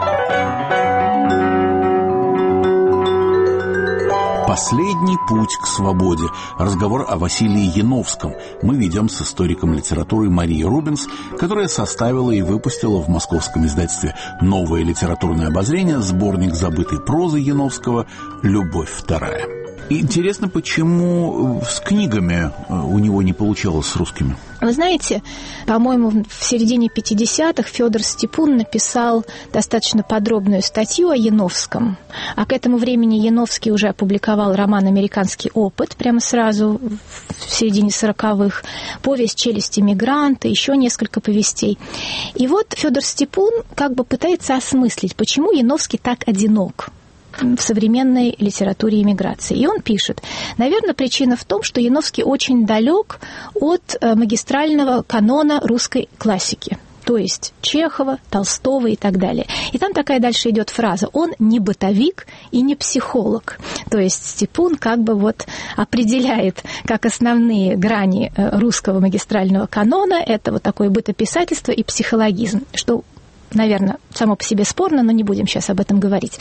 «Последний путь к свободе». Разговор о Василии Яновском мы ведем с историком литературы Марией Рубенс, которая составила и выпустила в московском издательстве «Новое литературное обозрение» сборник забытой прозы Яновского «Любовь вторая». Интересно, почему с книгами у него не получалось с русскими? Вы знаете, по-моему, в середине пятидесятых Федор Степун написал достаточно подробную статью о Яновском. А к этому времени Яновский уже опубликовал роман «Американский опыт» прямо сразу в середине сороковых, повесть «Челюсть иммигранта», еще несколько повестей. И вот Федор Степун как бы пытается осмыслить, почему Яновский так одинок в современной литературе эмиграции. И он пишет: наверное, причина в том, что Яновский очень далек от магистрального канона русской классики, то есть Чехова, Толстого и так далее. И там такая дальше идет фраза: он не бытовик и не психолог. То есть Степун как бы вот определяет как основные грани русского магистрального канона это вот такое бытописательство и психологизм, что, наверное, само по себе спорно, но не будем сейчас об этом говорить.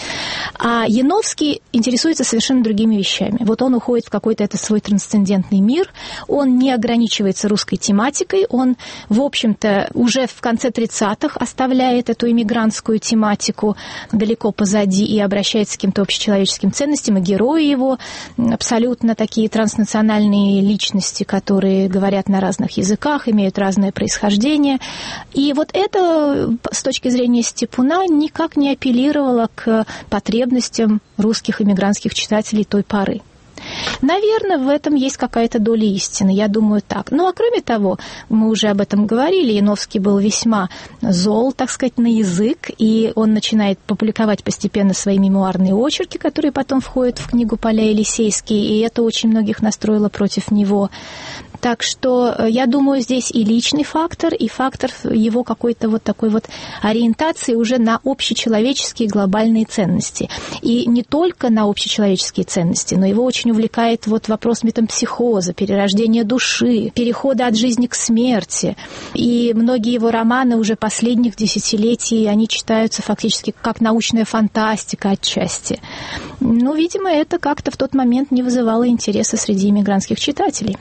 А Яновский интересуется совершенно другими вещами. Вот он уходит в какой-то этот свой трансцендентный мир, он не ограничивается русской тематикой, он, в общем-то, уже в конце тридцатых оставляет эту иммигрантскую тематику далеко позади и обращается к каким-то общечеловеческим ценностям, и герои его абсолютно такие транснациональные личности, которые говорят на разных языках, имеют разное происхождение. И вот это, с точки зрения Степуна, никак не апеллировало к потребностям русских эмигрантских читателей той поры. Наверное, в этом есть какая-то доля истины, я думаю так. Ну, а кроме того, мы уже об этом говорили, Яновский был весьма зол, так сказать, на язык, и он начинает публиковать постепенно свои мемуарные очерки, которые потом входят в книгу «Поля Елисейские», и это очень многих настроило против него. Так что, я думаю, здесь и личный фактор, и фактор его какой-то вот такой вот ориентации уже на общечеловеческие глобальные ценности. И не только на общечеловеческие ценности, но его очень увлекает вот вопрос метампсихоза, перерождения души, перехода от жизни к смерти. И многие его романы уже последних десятилетий, они читаются фактически как научная фантастика отчасти. Ну, видимо, это как-то в тот момент не вызывало интереса среди иммигрантских читателей.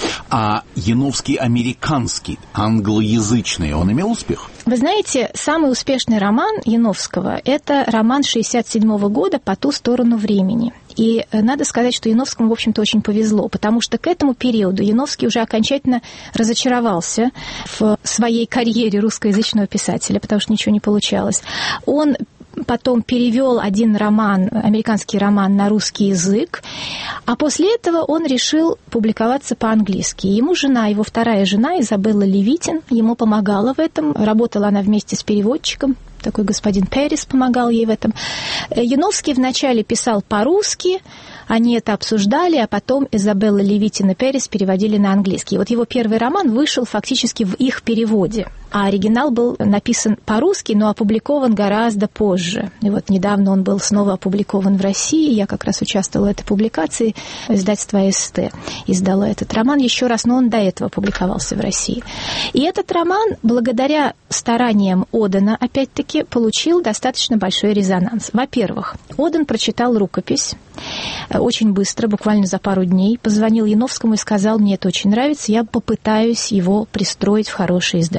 А Яновский американский, англоязычный, он имел успех? Вы знаете, самый успешный роман Яновского – это роман шестьдесят седьмого года «По ту сторону времени». И надо сказать, что Яновскому, в общем-то, очень повезло, потому что к этому периоду Яновский уже окончательно разочаровался в своей карьере русскоязычного писателя, потому что ничего не получалось. Он потом перевел один роман, американский роман, на русский язык, а после этого он решил публиковаться по-английски. Ему жена, его вторая жена, Изабелла Левитин, ему помогала в этом. Работала она вместе с переводчиком, такой господин Перес помогал ей в этом. Яновский вначале писал по-русски, они это обсуждали, а потом Изабелла Левитин и Перес переводили на английский. И вот его первый роман вышел фактически в их переводе, а оригинал был написан по-русски, но опубликован гораздо позже. И вот недавно он был снова опубликован в России, я как раз участвовала в этой публикации, издательство АСТ издало этот роман еще раз, но он до этого публиковался в России. И этот роман, благодаря стараниям Одена, опять-таки, получил достаточно большой резонанс. Во-первых, Оден прочитал рукопись очень быстро, буквально за пару дней, позвонил Яновскому и сказал: мне это очень нравится, я попытаюсь его пристроить в хорошее издательство. И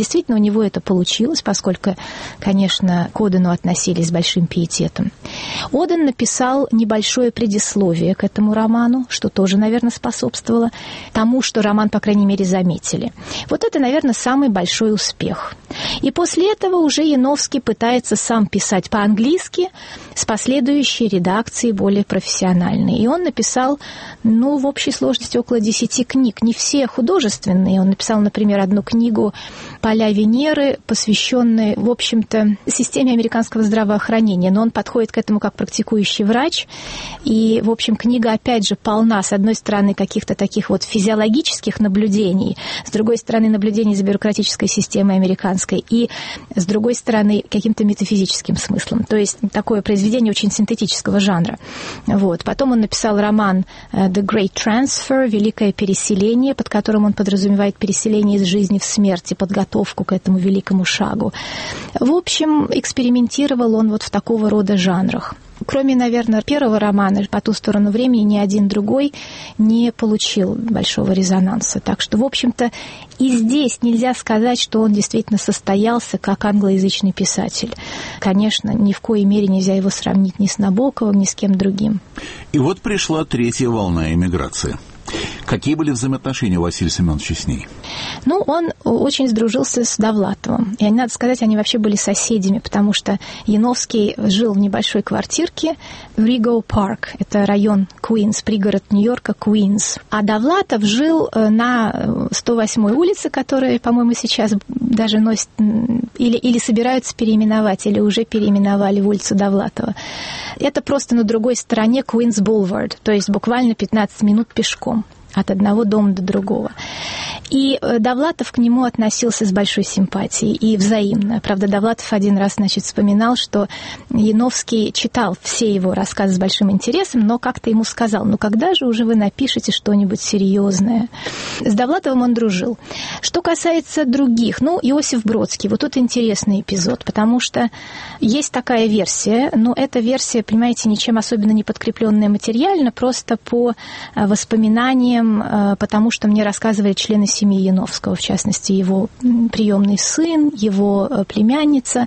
действительно, у него это получилось, поскольку, конечно, к Одену относились с большим пиететом. Оден написал небольшое предисловие к этому роману, что тоже, наверное, способствовало тому, что роман, по крайней мере, заметили. Вот это, наверное, самый большой успех. И после этого уже Яновский пытается сам писать по-английски с последующей редакцией более профессиональной. И он написал, ну, в общей сложности около десяти книг. Не все художественные. Он написал, например, одну книгу «Поля Венеры», посвященную, в общем-то, системе американского здравоохранения. Но он подходит к этому как практикующий врач. И, в общем, книга, опять же, полна, с одной стороны, каких-то таких вот физиологических наблюдений, с другой стороны, наблюдений за бюрократической системой американской, и, с другой стороны, каким-то метафизическим смыслом. То есть такое произведение очень синтетического жанра. Вот. Потом он написал роман «The Great Transfer», «Великое переселение», под которым он подразумевает переселение из жизни в смерть и подготовку к этому великому шагу. В общем, экспериментировал он вот в такого рода жанрах. Кроме, наверное, первого романа «По ту сторону времени», ни один другой не получил большого резонанса. Так что, в общем-то, и здесь нельзя сказать, что он действительно состоялся как англоязычный писатель. Конечно, ни в коей мере нельзя его сравнить ни с Набоковым, ни с кем другим. И вот пришла третья волна эмиграции. Какие были взаимоотношения у Василия Семеновича с ней? Ну, он очень сдружился с Довлатовым. И, надо сказать, они вообще были соседями, потому что Яновский жил в небольшой квартирке в Риго-Парк. Это район Куинс, пригород Нью-Йорка, Куинс. А Довлатов жил на сто восьмой улице, которая, по-моему, сейчас даже носит или, или собираются переименовать, или уже переименовали в улицу Довлатова. Это просто на другой стороне Куинс-Булвард, то есть буквально пятнадцать минут пешком от одного дома до другого. И Довлатов к нему относился с большой симпатией и взаимно. Правда, Довлатов один раз, значит, вспоминал, что Яновский читал все его рассказы с большим интересом, но как-то ему сказал, ну когда же уже вы напишете что-нибудь серьезное? С Довлатовым он дружил. Что касается других, ну, Иосиф Бродский, вот тут интересный эпизод, потому что есть такая версия, но эта версия, понимаете, ничем особенно не подкрепленная материально, просто по воспоминаниям, потому что мне рассказывали члены семьи Яновского, в частности, его приемный сын, его племянница.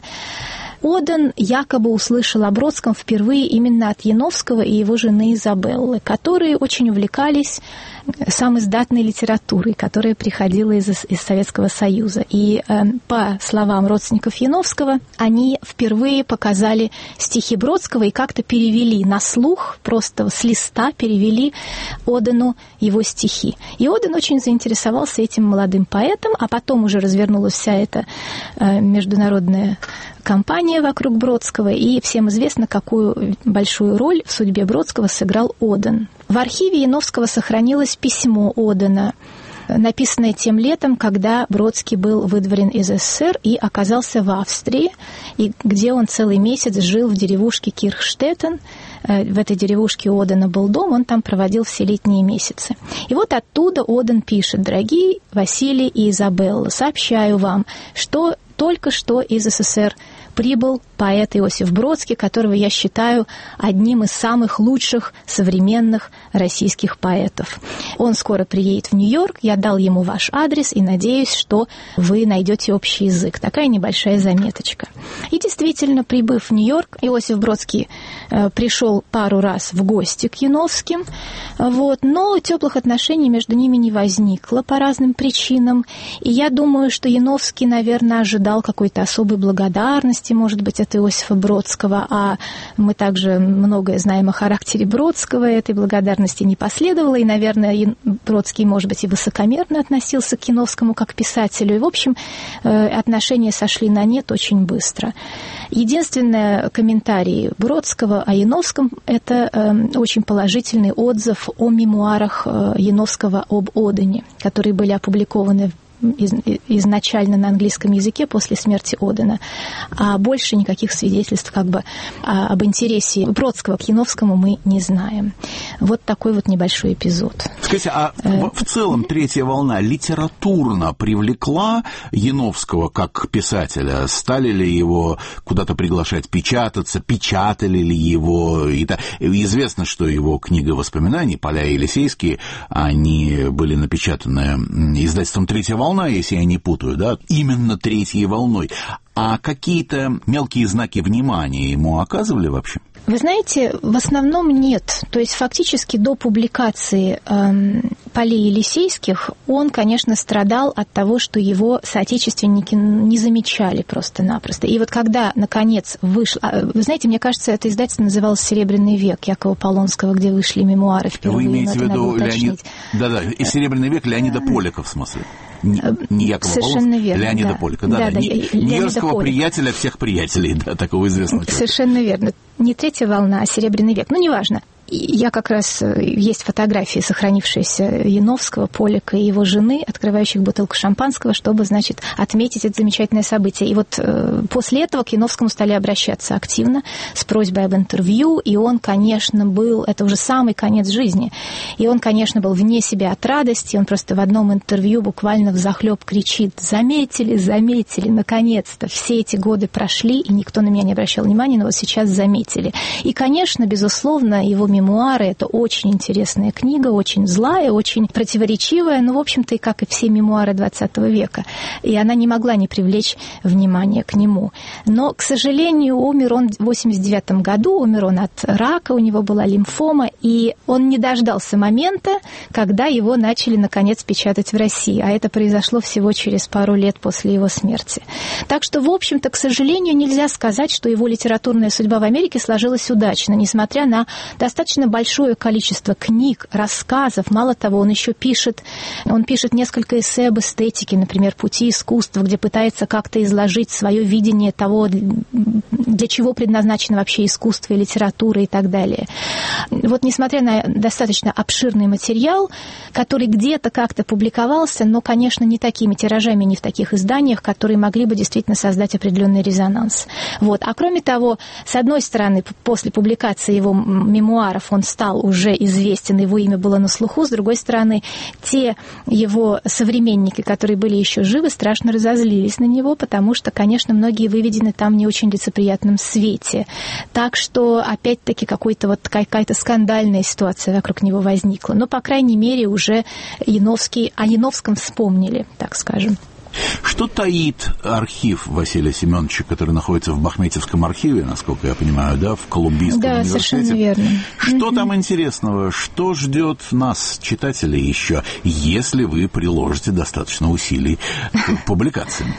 Оден якобы услышал о Бродском впервые именно от Яновского и его жены Изабеллы, которые очень увлекались самоиздатной литературой, которая приходила из, из Советского Союза. И э, по словам родственников Яновского, они впервые показали стихи Бродского и как-то перевели на слух, просто с листа перевели Одену его стихи. И Оден очень заинтересовался этим молодым поэтом, а потом уже развернулась вся эта э, международная кампания вокруг Бродского, и всем известно, какую большую роль в судьбе Бродского сыграл Оден. В архиве Яновского сохранилось письмо Одена, написанное тем летом, когда Бродский был выдворен из СССР и оказался в Австрии, и где он целый месяц жил в деревушке Кирхштеттен. В этой деревушке у Одена был дом, он там проводил все летние месяцы. И вот оттуда Оден пишет: «Дорогие Василий и Изабелла, сообщаю вам, что только что из СССР прибыл поэт Иосиф Бродский, которого я считаю одним из самых лучших современных российских поэтов. Он скоро приедет в Нью-Йорк, я дал ему ваш адрес и надеюсь, что вы найдете общий язык». Такая небольшая заметочка. И действительно, прибыв в Нью-Йорк, Иосиф Бродский э, пришел пару раз в гости к Яновским, вот, но теплых отношений между ними не возникло по разным причинам. И я думаю, что Яновский, наверное, ожидал какой-то особой благодарности, может быть, от Иосифа Бродского, а мы также многое знаем о характере Бродского, этой благодарности не последовало, и, наверное, Бродский, может быть, и высокомерно относился к Яновскому как к писателю, и, в общем, отношения сошли на нет очень быстро. Единственный комментарий Бродского о Яновском – это очень положительный отзыв о мемуарах Яновского об Одене, которые были опубликованы Из, изначально на английском языке после смерти Одена, а больше никаких свидетельств как бы а, об интересе Бродского к Яновскому мы не знаем. Вот такой вот небольшой эпизод. Скажите, а в, в целом третья волна литературно привлекла Яновского как писателя? Стали ли его куда-то приглашать печататься? Печатали ли его? И та... Известно, что его книга воспоминаний «Поля Елисейские», они были напечатаны издательством «Третья волна», волна, если я не путаю, да, именно третьей волной. А какие-то мелкие знаки внимания ему оказывали вообще? Вы знаете, в основном нет. То есть фактически до публикации эм, «Полей Елисейских» он, конечно, страдал от того, что его соотечественники не замечали просто-напросто. И вот когда, наконец, вышло... Вы знаете, мне кажется, это издательство называлось «Серебряный век» Якова Полонского, где вышли мемуары впервые. Вы имеете в виду Леонид... Да-да, и «Серебряный век» Леонида Полика, в смысле? Не, не Якова Совершенно Полонского, верно, Леонида да. Полика. Да, да, да. Нью-Йоркского приятеля всех приятелей, да, такого известного человека. Совершенно верно. Не третья волна, а «Серебряный век». Ну, неважно. Я как раз... Есть фотографии, сохранившиеся Яновского, Полика и его жены, открывающих бутылку шампанского, чтобы, значит, отметить это замечательное событие. И вот э, после этого к Яновскому стали обращаться активно с просьбой об интервью, и он, конечно, был... Это уже самый конец жизни. И он, конечно, был вне себя от радости. Он просто в одном интервью буквально взахлеб кричит: «Заметили, заметили, наконец-то! Все эти годы прошли, и никто на меня не обращал внимания, но вот сейчас заметили». И, конечно, безусловно, его мемуары — это очень интересная книга, очень злая, очень противоречивая, но, в общем-то, и как и все мемуары двадцатого века. И она не могла не привлечь внимание к нему. Но, к сожалению, умер он в восемьдесят девятом году, умер он от рака, у него была лимфома, и он не дождался момента, когда его начали, наконец, печатать в России. А это произошло всего через пару лет после его смерти. Так что, в общем-то, к сожалению, нельзя сказать, что его литературная судьба в Америке сложилась удачно, несмотря на достаточно большое количество книг, рассказов. Мало того, он еще пишет, он пишет несколько эссе об эстетике, например, «Пути искусства», где пытается как-то изложить свое видение того, для чего предназначено вообще искусство и литература и так далее. Вот несмотря на достаточно обширный материал, который где-то как-то публиковался, но, конечно, не такими тиражами, не в таких изданиях, которые могли бы действительно создать определенный резонанс. Вот. А кроме того, с одной стороны, после публикации его мемуаров он стал уже известен, его имя было на слуху. С другой стороны, те его современники, которые были еще живы, страшно разозлились на него, потому что, конечно, многие выведены там в не очень лицеприятном свете. Так что, опять-таки, какой-то вот какая-то скандальная ситуация вокруг него возникла. Но, по крайней мере, уже Яновский, о Яновском вспомнили, так скажем. Что таит архив Василия Семеновича, который находится в Бахметьевском архиве, насколько я понимаю, да, в Колумбийском да, университете? Да, совершенно верно. Что там интересного? Что ждет нас, читателей, еще, если вы приложите достаточно усилий к публикациям?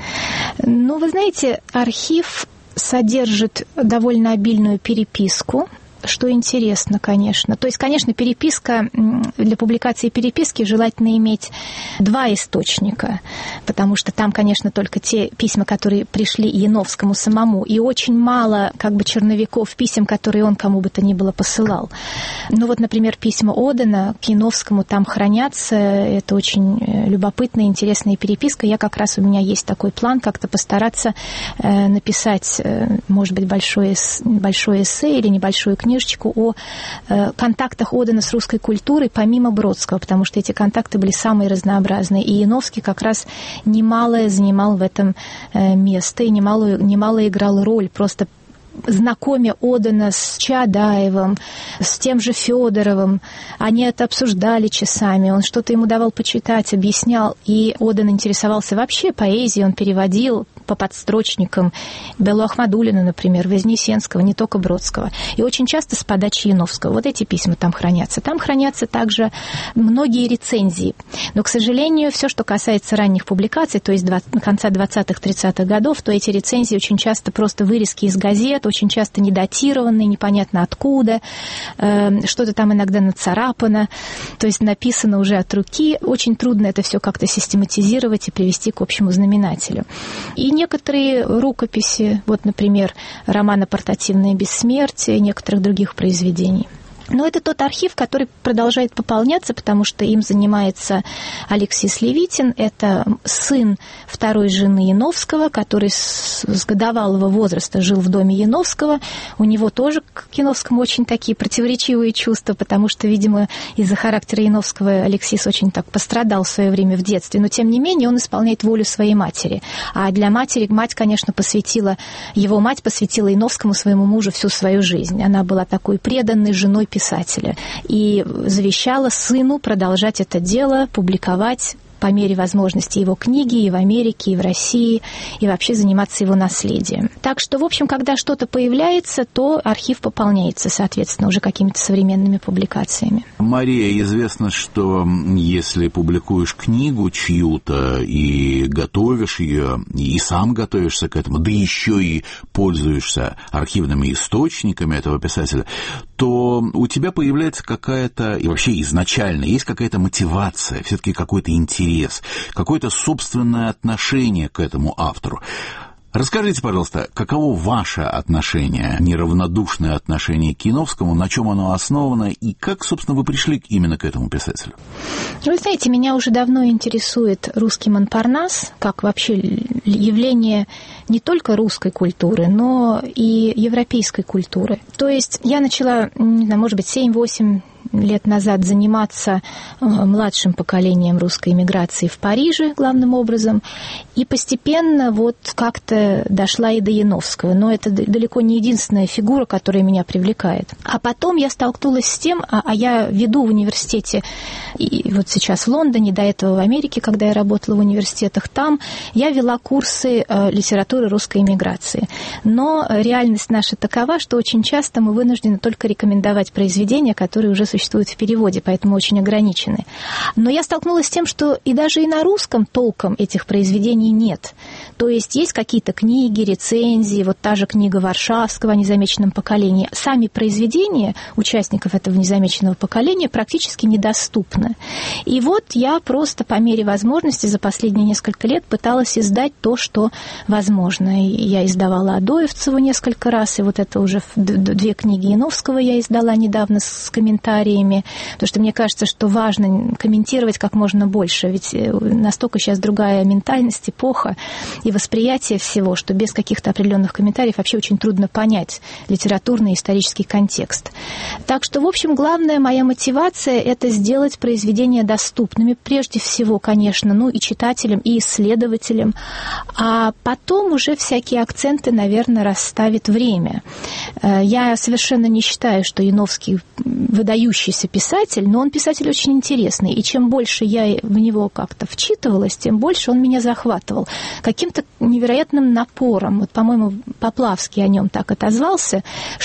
Ну, вы знаете, архив содержит довольно обильную переписку, что интересно, конечно. То есть, конечно, переписка, для публикации переписки желательно иметь два источника, потому что там, конечно, только те письма, которые пришли Яновскому самому, и очень мало как бы черновиков писем, которые он кому бы то ни было посылал. Ну вот, например, письма Одена к Яновскому там хранятся, это очень любопытная, интересная переписка. Я как раз, у меня есть такой план, как-то постараться написать, может быть, большое, большое эссе или небольшую книгу, о э, контактах Одена с русской культурой помимо Бродского, потому что эти контакты были самые разнообразные. И Яновский как раз немало занимал в этом э, место и немало, немало играл роль, просто знакомя Одена с Чаадаевым, с тем же Федоровым. Они это обсуждали часами. Он что-то ему давал почитать, объяснял. И Оден интересовался вообще поэзией, он переводил по подстрочникам Беллу Ахмадуллину, например, Вознесенского, не только Бродского. И очень часто с подачи Яновского. Вот эти письма там хранятся. Там хранятся также многие рецензии. Но, к сожалению, все, что касается ранних публикаций, то есть конца двадцатых-тридцатых годов, то эти рецензии очень часто просто вырезки из газет, очень часто недатированные, непонятно откуда, что-то там иногда нацарапано, то есть написано уже от руки. Очень трудно это все как-то систематизировать и привести к общему знаменателю. И некоторые рукописи, вот, например, романа «Портативное бессмертие» и некоторых других произведений. Но это тот архив, который продолжает пополняться, потому что им занимается Алексей Слевитин. Это сын второй жены Яновского, который с годовалого возраста жил в доме Яновского. У него тоже к Яновскому очень такие противоречивые чувства, потому что, видимо, из-за характера Яновского Алексис очень так пострадал в свое время в детстве. Но, тем не менее, он исполняет волю своей матери. А для матери, мать, конечно, посвятила, его мать посвятила Яновскому, своему мужу, всю свою жизнь. Она была такой преданной женой писателя и завещала сыну продолжать это дело, публиковать по мере возможности его книги и в Америке, и в России, и вообще заниматься его наследием. Так что, в общем, когда что-то появляется, то архив пополняется, соответственно, уже какими-то современными публикациями. Мария, известно, что если публикуешь книгу чью-то и готовишь ее, и сам готовишься к этому, да еще и пользуешься архивными источниками этого писателя, то у тебя появляется какая-то, и вообще изначально есть какая-то мотивация, все-таки какой-то интерес, какое-то собственное отношение к этому автору. Расскажите, пожалуйста, каково ваше отношение, неравнодушное отношение к Яновскому, на чем оно основано, и как, собственно, вы пришли именно к этому писателю? Вы знаете, меня уже давно интересует русский Монпарнас, как вообще явление не только русской культуры, но и европейской культуры. То есть я начала, не знаю, может быть, семь-восемь лет назад заниматься младшим поколением русской эмиграции в Париже, главным образом, и постепенно вот как-то дошла и до Яновского. Но это далеко не единственная фигура, которая меня привлекает. А потом я столкнулась с тем, а, а я веду в университете, и вот сейчас в Лондоне, до этого в Америке, когда я работала в университетах, там я вела курсы литературы русской эмиграции. Но реальность наша такова, что очень часто мы вынуждены только рекомендовать произведения, которые уже существуют в переводе, поэтому очень ограничены. Но я столкнулась с тем, что и даже и на русском толком этих произведений нет. То есть есть какие-то книги, рецензии, вот та же книга Варшавского о незамеченном поколении. Сами произведения участников этого незамеченного поколения практически недоступны. И вот я просто по мере возможности за последние несколько лет пыталась издать то, что возможно. И я издавала Адоевцеву несколько раз, и вот это уже две книги Яновского я издала недавно с комментариями, потому что мне кажется, что важно комментировать как можно больше, ведь настолько сейчас другая ментальность, эпоха и восприятие всего, что без каких-то определенных комментариев вообще очень трудно понять литературный и исторический контекст. Так что, в общем, главная моя мотивация – это сделать произведения доступными, прежде всего, конечно, ну и читателям, и исследователям, а потом уже всякие акценты, наверное, расставит время. Я совершенно не считаю, что Яновский выдающийся писатель, но он писатель очень интересный, и чем больше я в него как-то вчитывалась, тем больше он меня захватывал каким-то невероятным напором. Вот, по-моему, Поплавский о нем так отозвался,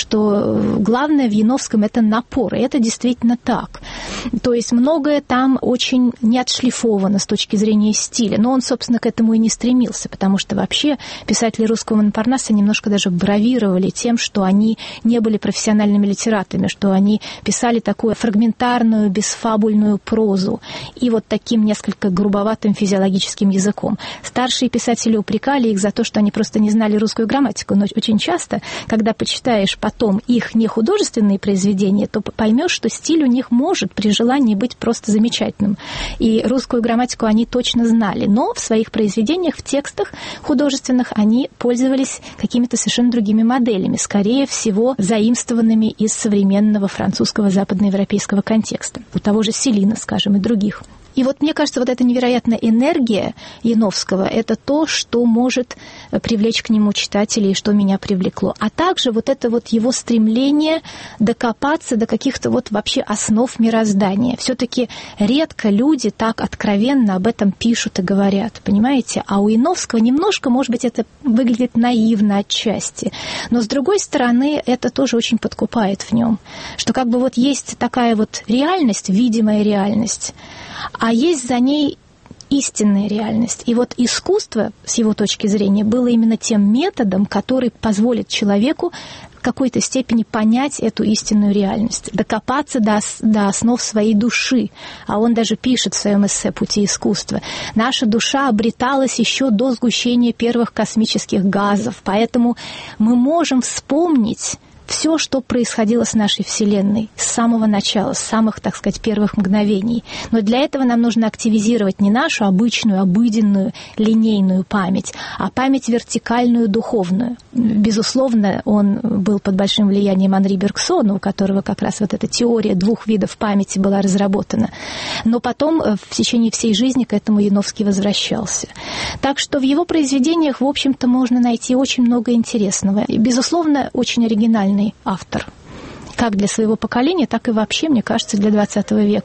что главное в Яновском – это напор, и это действительно так. То есть многое там очень не отшлифовано с точки зрения стиля, но он, собственно, к этому и не стремился, потому что вообще писатели русского Монпарнаса немножко даже бравировали тем, что они не были профессиональными литераторами, что они писали такую фрагментарную, бесфабульную прозу и вот таким несколько грубоватым физиологическим языком. Старшие писатели упрекали их за то, что они просто не знали русскую грамматику, но очень часто, когда почитаешь потом их нехудожественные произведения, то поймешь, что стиль у них может при желании быть просто замечательным. И русскую грамматику они точно знали, но в своих произведениях, в текстах художественных они пользовались какими-то совершенно другими моделями, скорее всего, заимствованными из современного французского западноевропейского контекста. У того же Селина, скажем, и других. И вот мне кажется, вот эта невероятная энергия Яновского – это то, что может привлечь к нему читателей, что меня привлекло. А также вот это вот его стремление докопаться до каких-то вот вообще основ мироздания. Все-таки редко люди так откровенно об этом пишут и говорят, понимаете? А у Яновского немножко, может быть, это выглядит наивно отчасти. Но, с другой стороны, это тоже очень подкупает в нем. Что как бы вот есть такая вот реальность, видимая реальность, а есть за ней истинная реальность. И вот искусство, с его точки зрения, было именно тем методом, который позволит человеку в какой-то степени понять эту истинную реальность, докопаться до, до основ своей души. А он даже пишет в своем эссе «Пути искусства». Наша душа обреталась еще до сгущения первых космических газов, поэтому мы можем вспомнить все, что происходило с нашей Вселенной с самого начала, с самых, так сказать, первых мгновений. Но для этого нам нужно активизировать не нашу обычную, обыденную, линейную память, а память вертикальную, духовную. Безусловно, он был под большим влиянием Анри Бергсона, у которого как раз вот эта теория двух видов памяти была разработана. Но потом в течение всей жизни к этому Яновский возвращался. Так что в его произведениях, в общем-то, можно найти очень много интересного. И, безусловно, очень оригинальный автор. Как для своего поколения, так и вообще, мне кажется, для двадцатого века.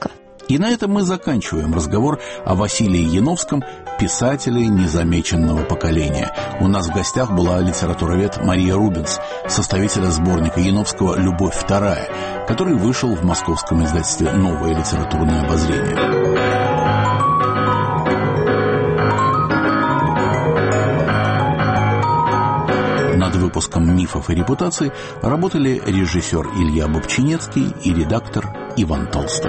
И на этом мы заканчиваем разговор о Василии Яновском, писателе незамеченного поколения. У нас в гостях была литературовед Мария Рубинс, составителя сборника Яновского «Любовь вторая», который вышел в московском издательстве «Новое литературное обозрение». Над выпуском «Мифов и репутаций» работали режиссер Илья Бобчинецкий и редактор Иван Толстой.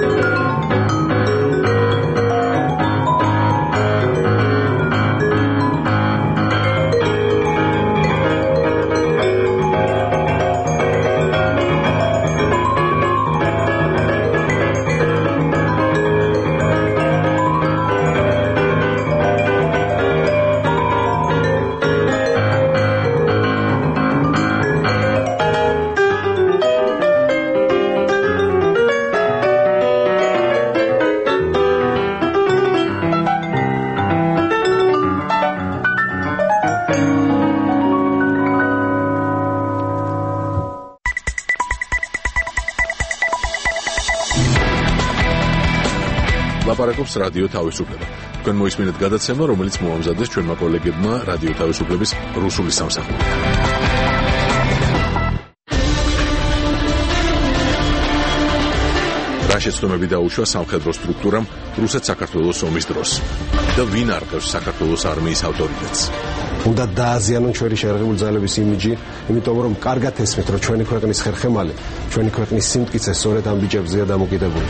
ლაპარაკობს რადიო თავისუფლება. თქვენ მოისმინეთ გადაცემა, რომელიც მოამზადეს ჩვენმა კოლეგებმა რადიო თავისუფლების რუსული სამსახური. რა შეცდომები დაუშვა სამხედრო სტრუქტურამ რუსეთ-საქართველოს ომის დროს და ვინ არყევს საქართველოს არმიის ავტორიტეტს? უნდა დააზიანონ ჩვენი შეერაღებული ძალების იმიჯი, იმიტომ რომ კარგად ესმით, რომ ჩვენი ქვეყნის ხერხემალი, ჩვენი ქვეყნის სიმტკიცე სწორედ ამ ბიჭებზეა დამოკიდებული.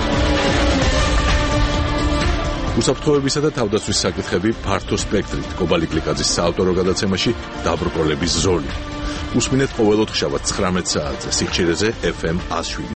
უსაფრთხოებისა და თავდაცვის საკითხები ფართო სპექტრით კობალი კლიკაძის საავტორო გადაცემაში დაბრკოლების ზოლი. უსმინეთ ყოველ ოთხშაბათს ცხრამეტ საათზე სიხშირეზე ეფ ემ ათს შვიდ.